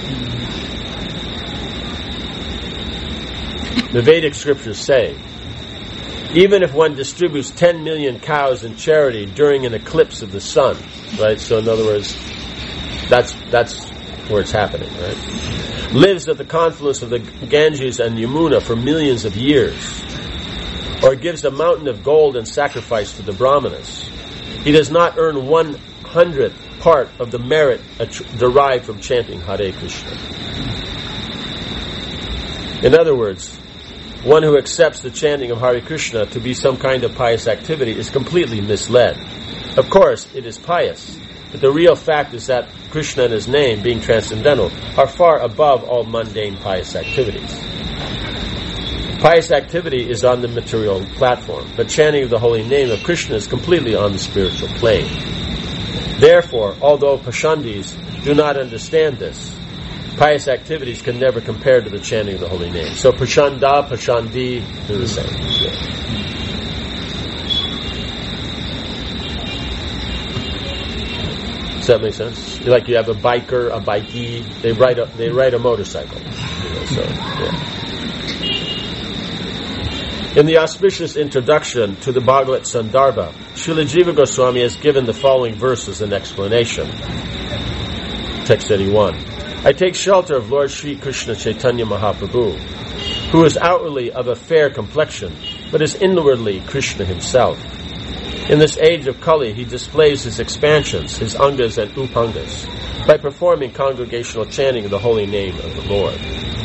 The Vedic scriptures say, even if one distributes 10 million cows in charity during an eclipse of the sun, right? So in other words, that's where it's happening, right? Lives at the confluence of the Ganges and Yamuna for millions of years, or gives a mountain of gold in sacrifice to the Brahmanas. He does not earn 1/100th part of the merit derived from chanting Hare Krishna. In other words, one who accepts the chanting of Hare Krishna to be some kind of pious activity is completely misled. Of course, it is pious, but the real fact is that Krishna and his name, being transcendental, are far above all mundane pious activities. Pious activity is on the material platform, but chanting of the holy name of Krishna is completely on the spiritual plane. Therefore, although Pashandis do not understand this, pious activities can never compare to the chanting of the holy name. So Pashanda, Pashandi, they're the same. Yeah. Does that make sense? Like you have a biker, a bikey, they ride a motorcycle. In the auspicious introduction to the Bhagavad Sandarbha, Srila Jiva Goswami has given the following verse as an explanation. Text 81. I take shelter of Lord Sri Krishna Chaitanya Mahaprabhu, who is outwardly of a fair complexion, but is inwardly Krishna himself. In this age of Kali, he displays his expansions, his angas and upangas, by performing congregational chanting of the holy name of the Lord.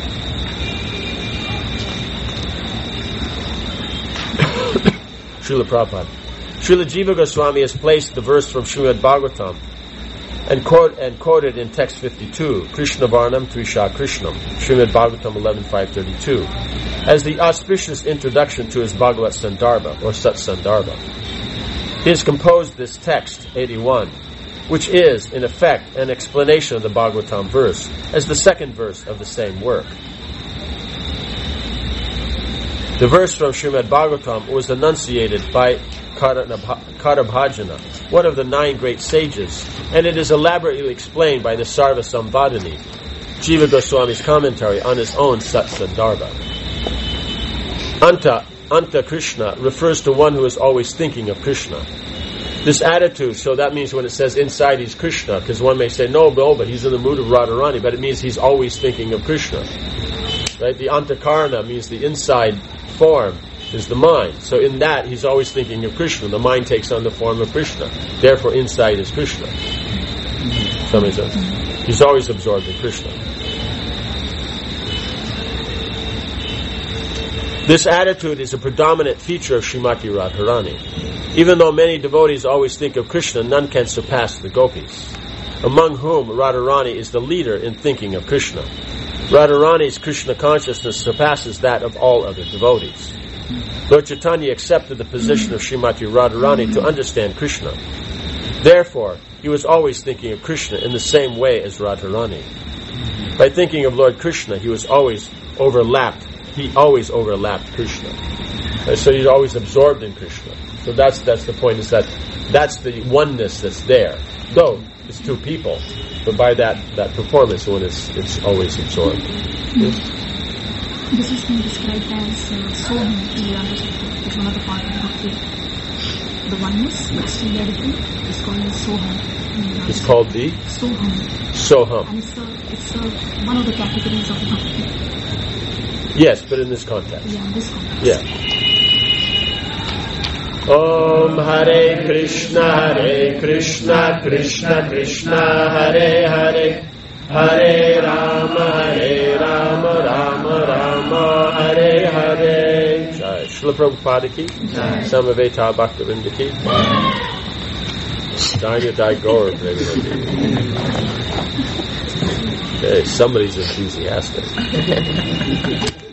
Srila Prabhupada. Srila Jiva Goswami has placed the verse from Srimad Bhagavatam and quoted in text 52, Krishna Varnam Trisha Krishnam, Srimad Bhagavatam 11.532, as the auspicious introduction to his Bhagavad Sandarbha, or Sat Sandarbha. He has composed this text, 81, which is, in effect, an explanation of the Bhagavatam verse, as the second verse of the same work. The verse from Srimad Bhagavatam was enunciated by Karabhajana, one of the 9 great sages, and it is elaborately explained by the Sarva Samvadani, Jiva Goswami's commentary on his own Sat Sandarbha. Anta Krishna refers to one who is always thinking of Krishna. This attitude, so that means when it says inside he's Krishna, because one may say, no, but he's in the mood of Radharani, but it means he's always thinking of Krishna. Right? The Antakarana means the inside form is the mind. So in that, he's always thinking of Krishna. The mind takes on the form of Krishna. Therefore, inside is Krishna. Does that make sense? He's always absorbed in Krishna. This attitude is a predominant feature of Srimati Radharani. Even though many devotees always think of Krishna, none can surpass the gopis, among whom Radharani is the leader in thinking of Krishna. Radharani's Krishna consciousness surpasses that of all other devotees. Lord Chaitanya accepted the position of Srimati Radharani to understand Krishna. Therefore, he was always thinking of Krishna in the same way as Radharani. By thinking of Lord Krishna, he always overlapped Krishna. So he's always absorbed in Krishna. So that's the point, is that's the oneness that's there. Though it's 2 people, but by that performance, one it's always absorbed. Yes? This has been described as Soham in the Rangashakti. It's one of the parts of Bhakti. The oneness, but still they're different, is called the Soham. It's called the? Soham. And it's one of the categories of Bhakti. Yes, but in this context. Yeah, in this context. Yeah. Om Hare Krishna, Krishna Krishna, Hare Hare, Hare Rama, Rama Rama, Hare Hare. Jai. Srila Prabhupada ki, Samaveta Bhaktivinoda ki, Danya Dai Gaur Premanandi. Okay, somebody's enthusiastic.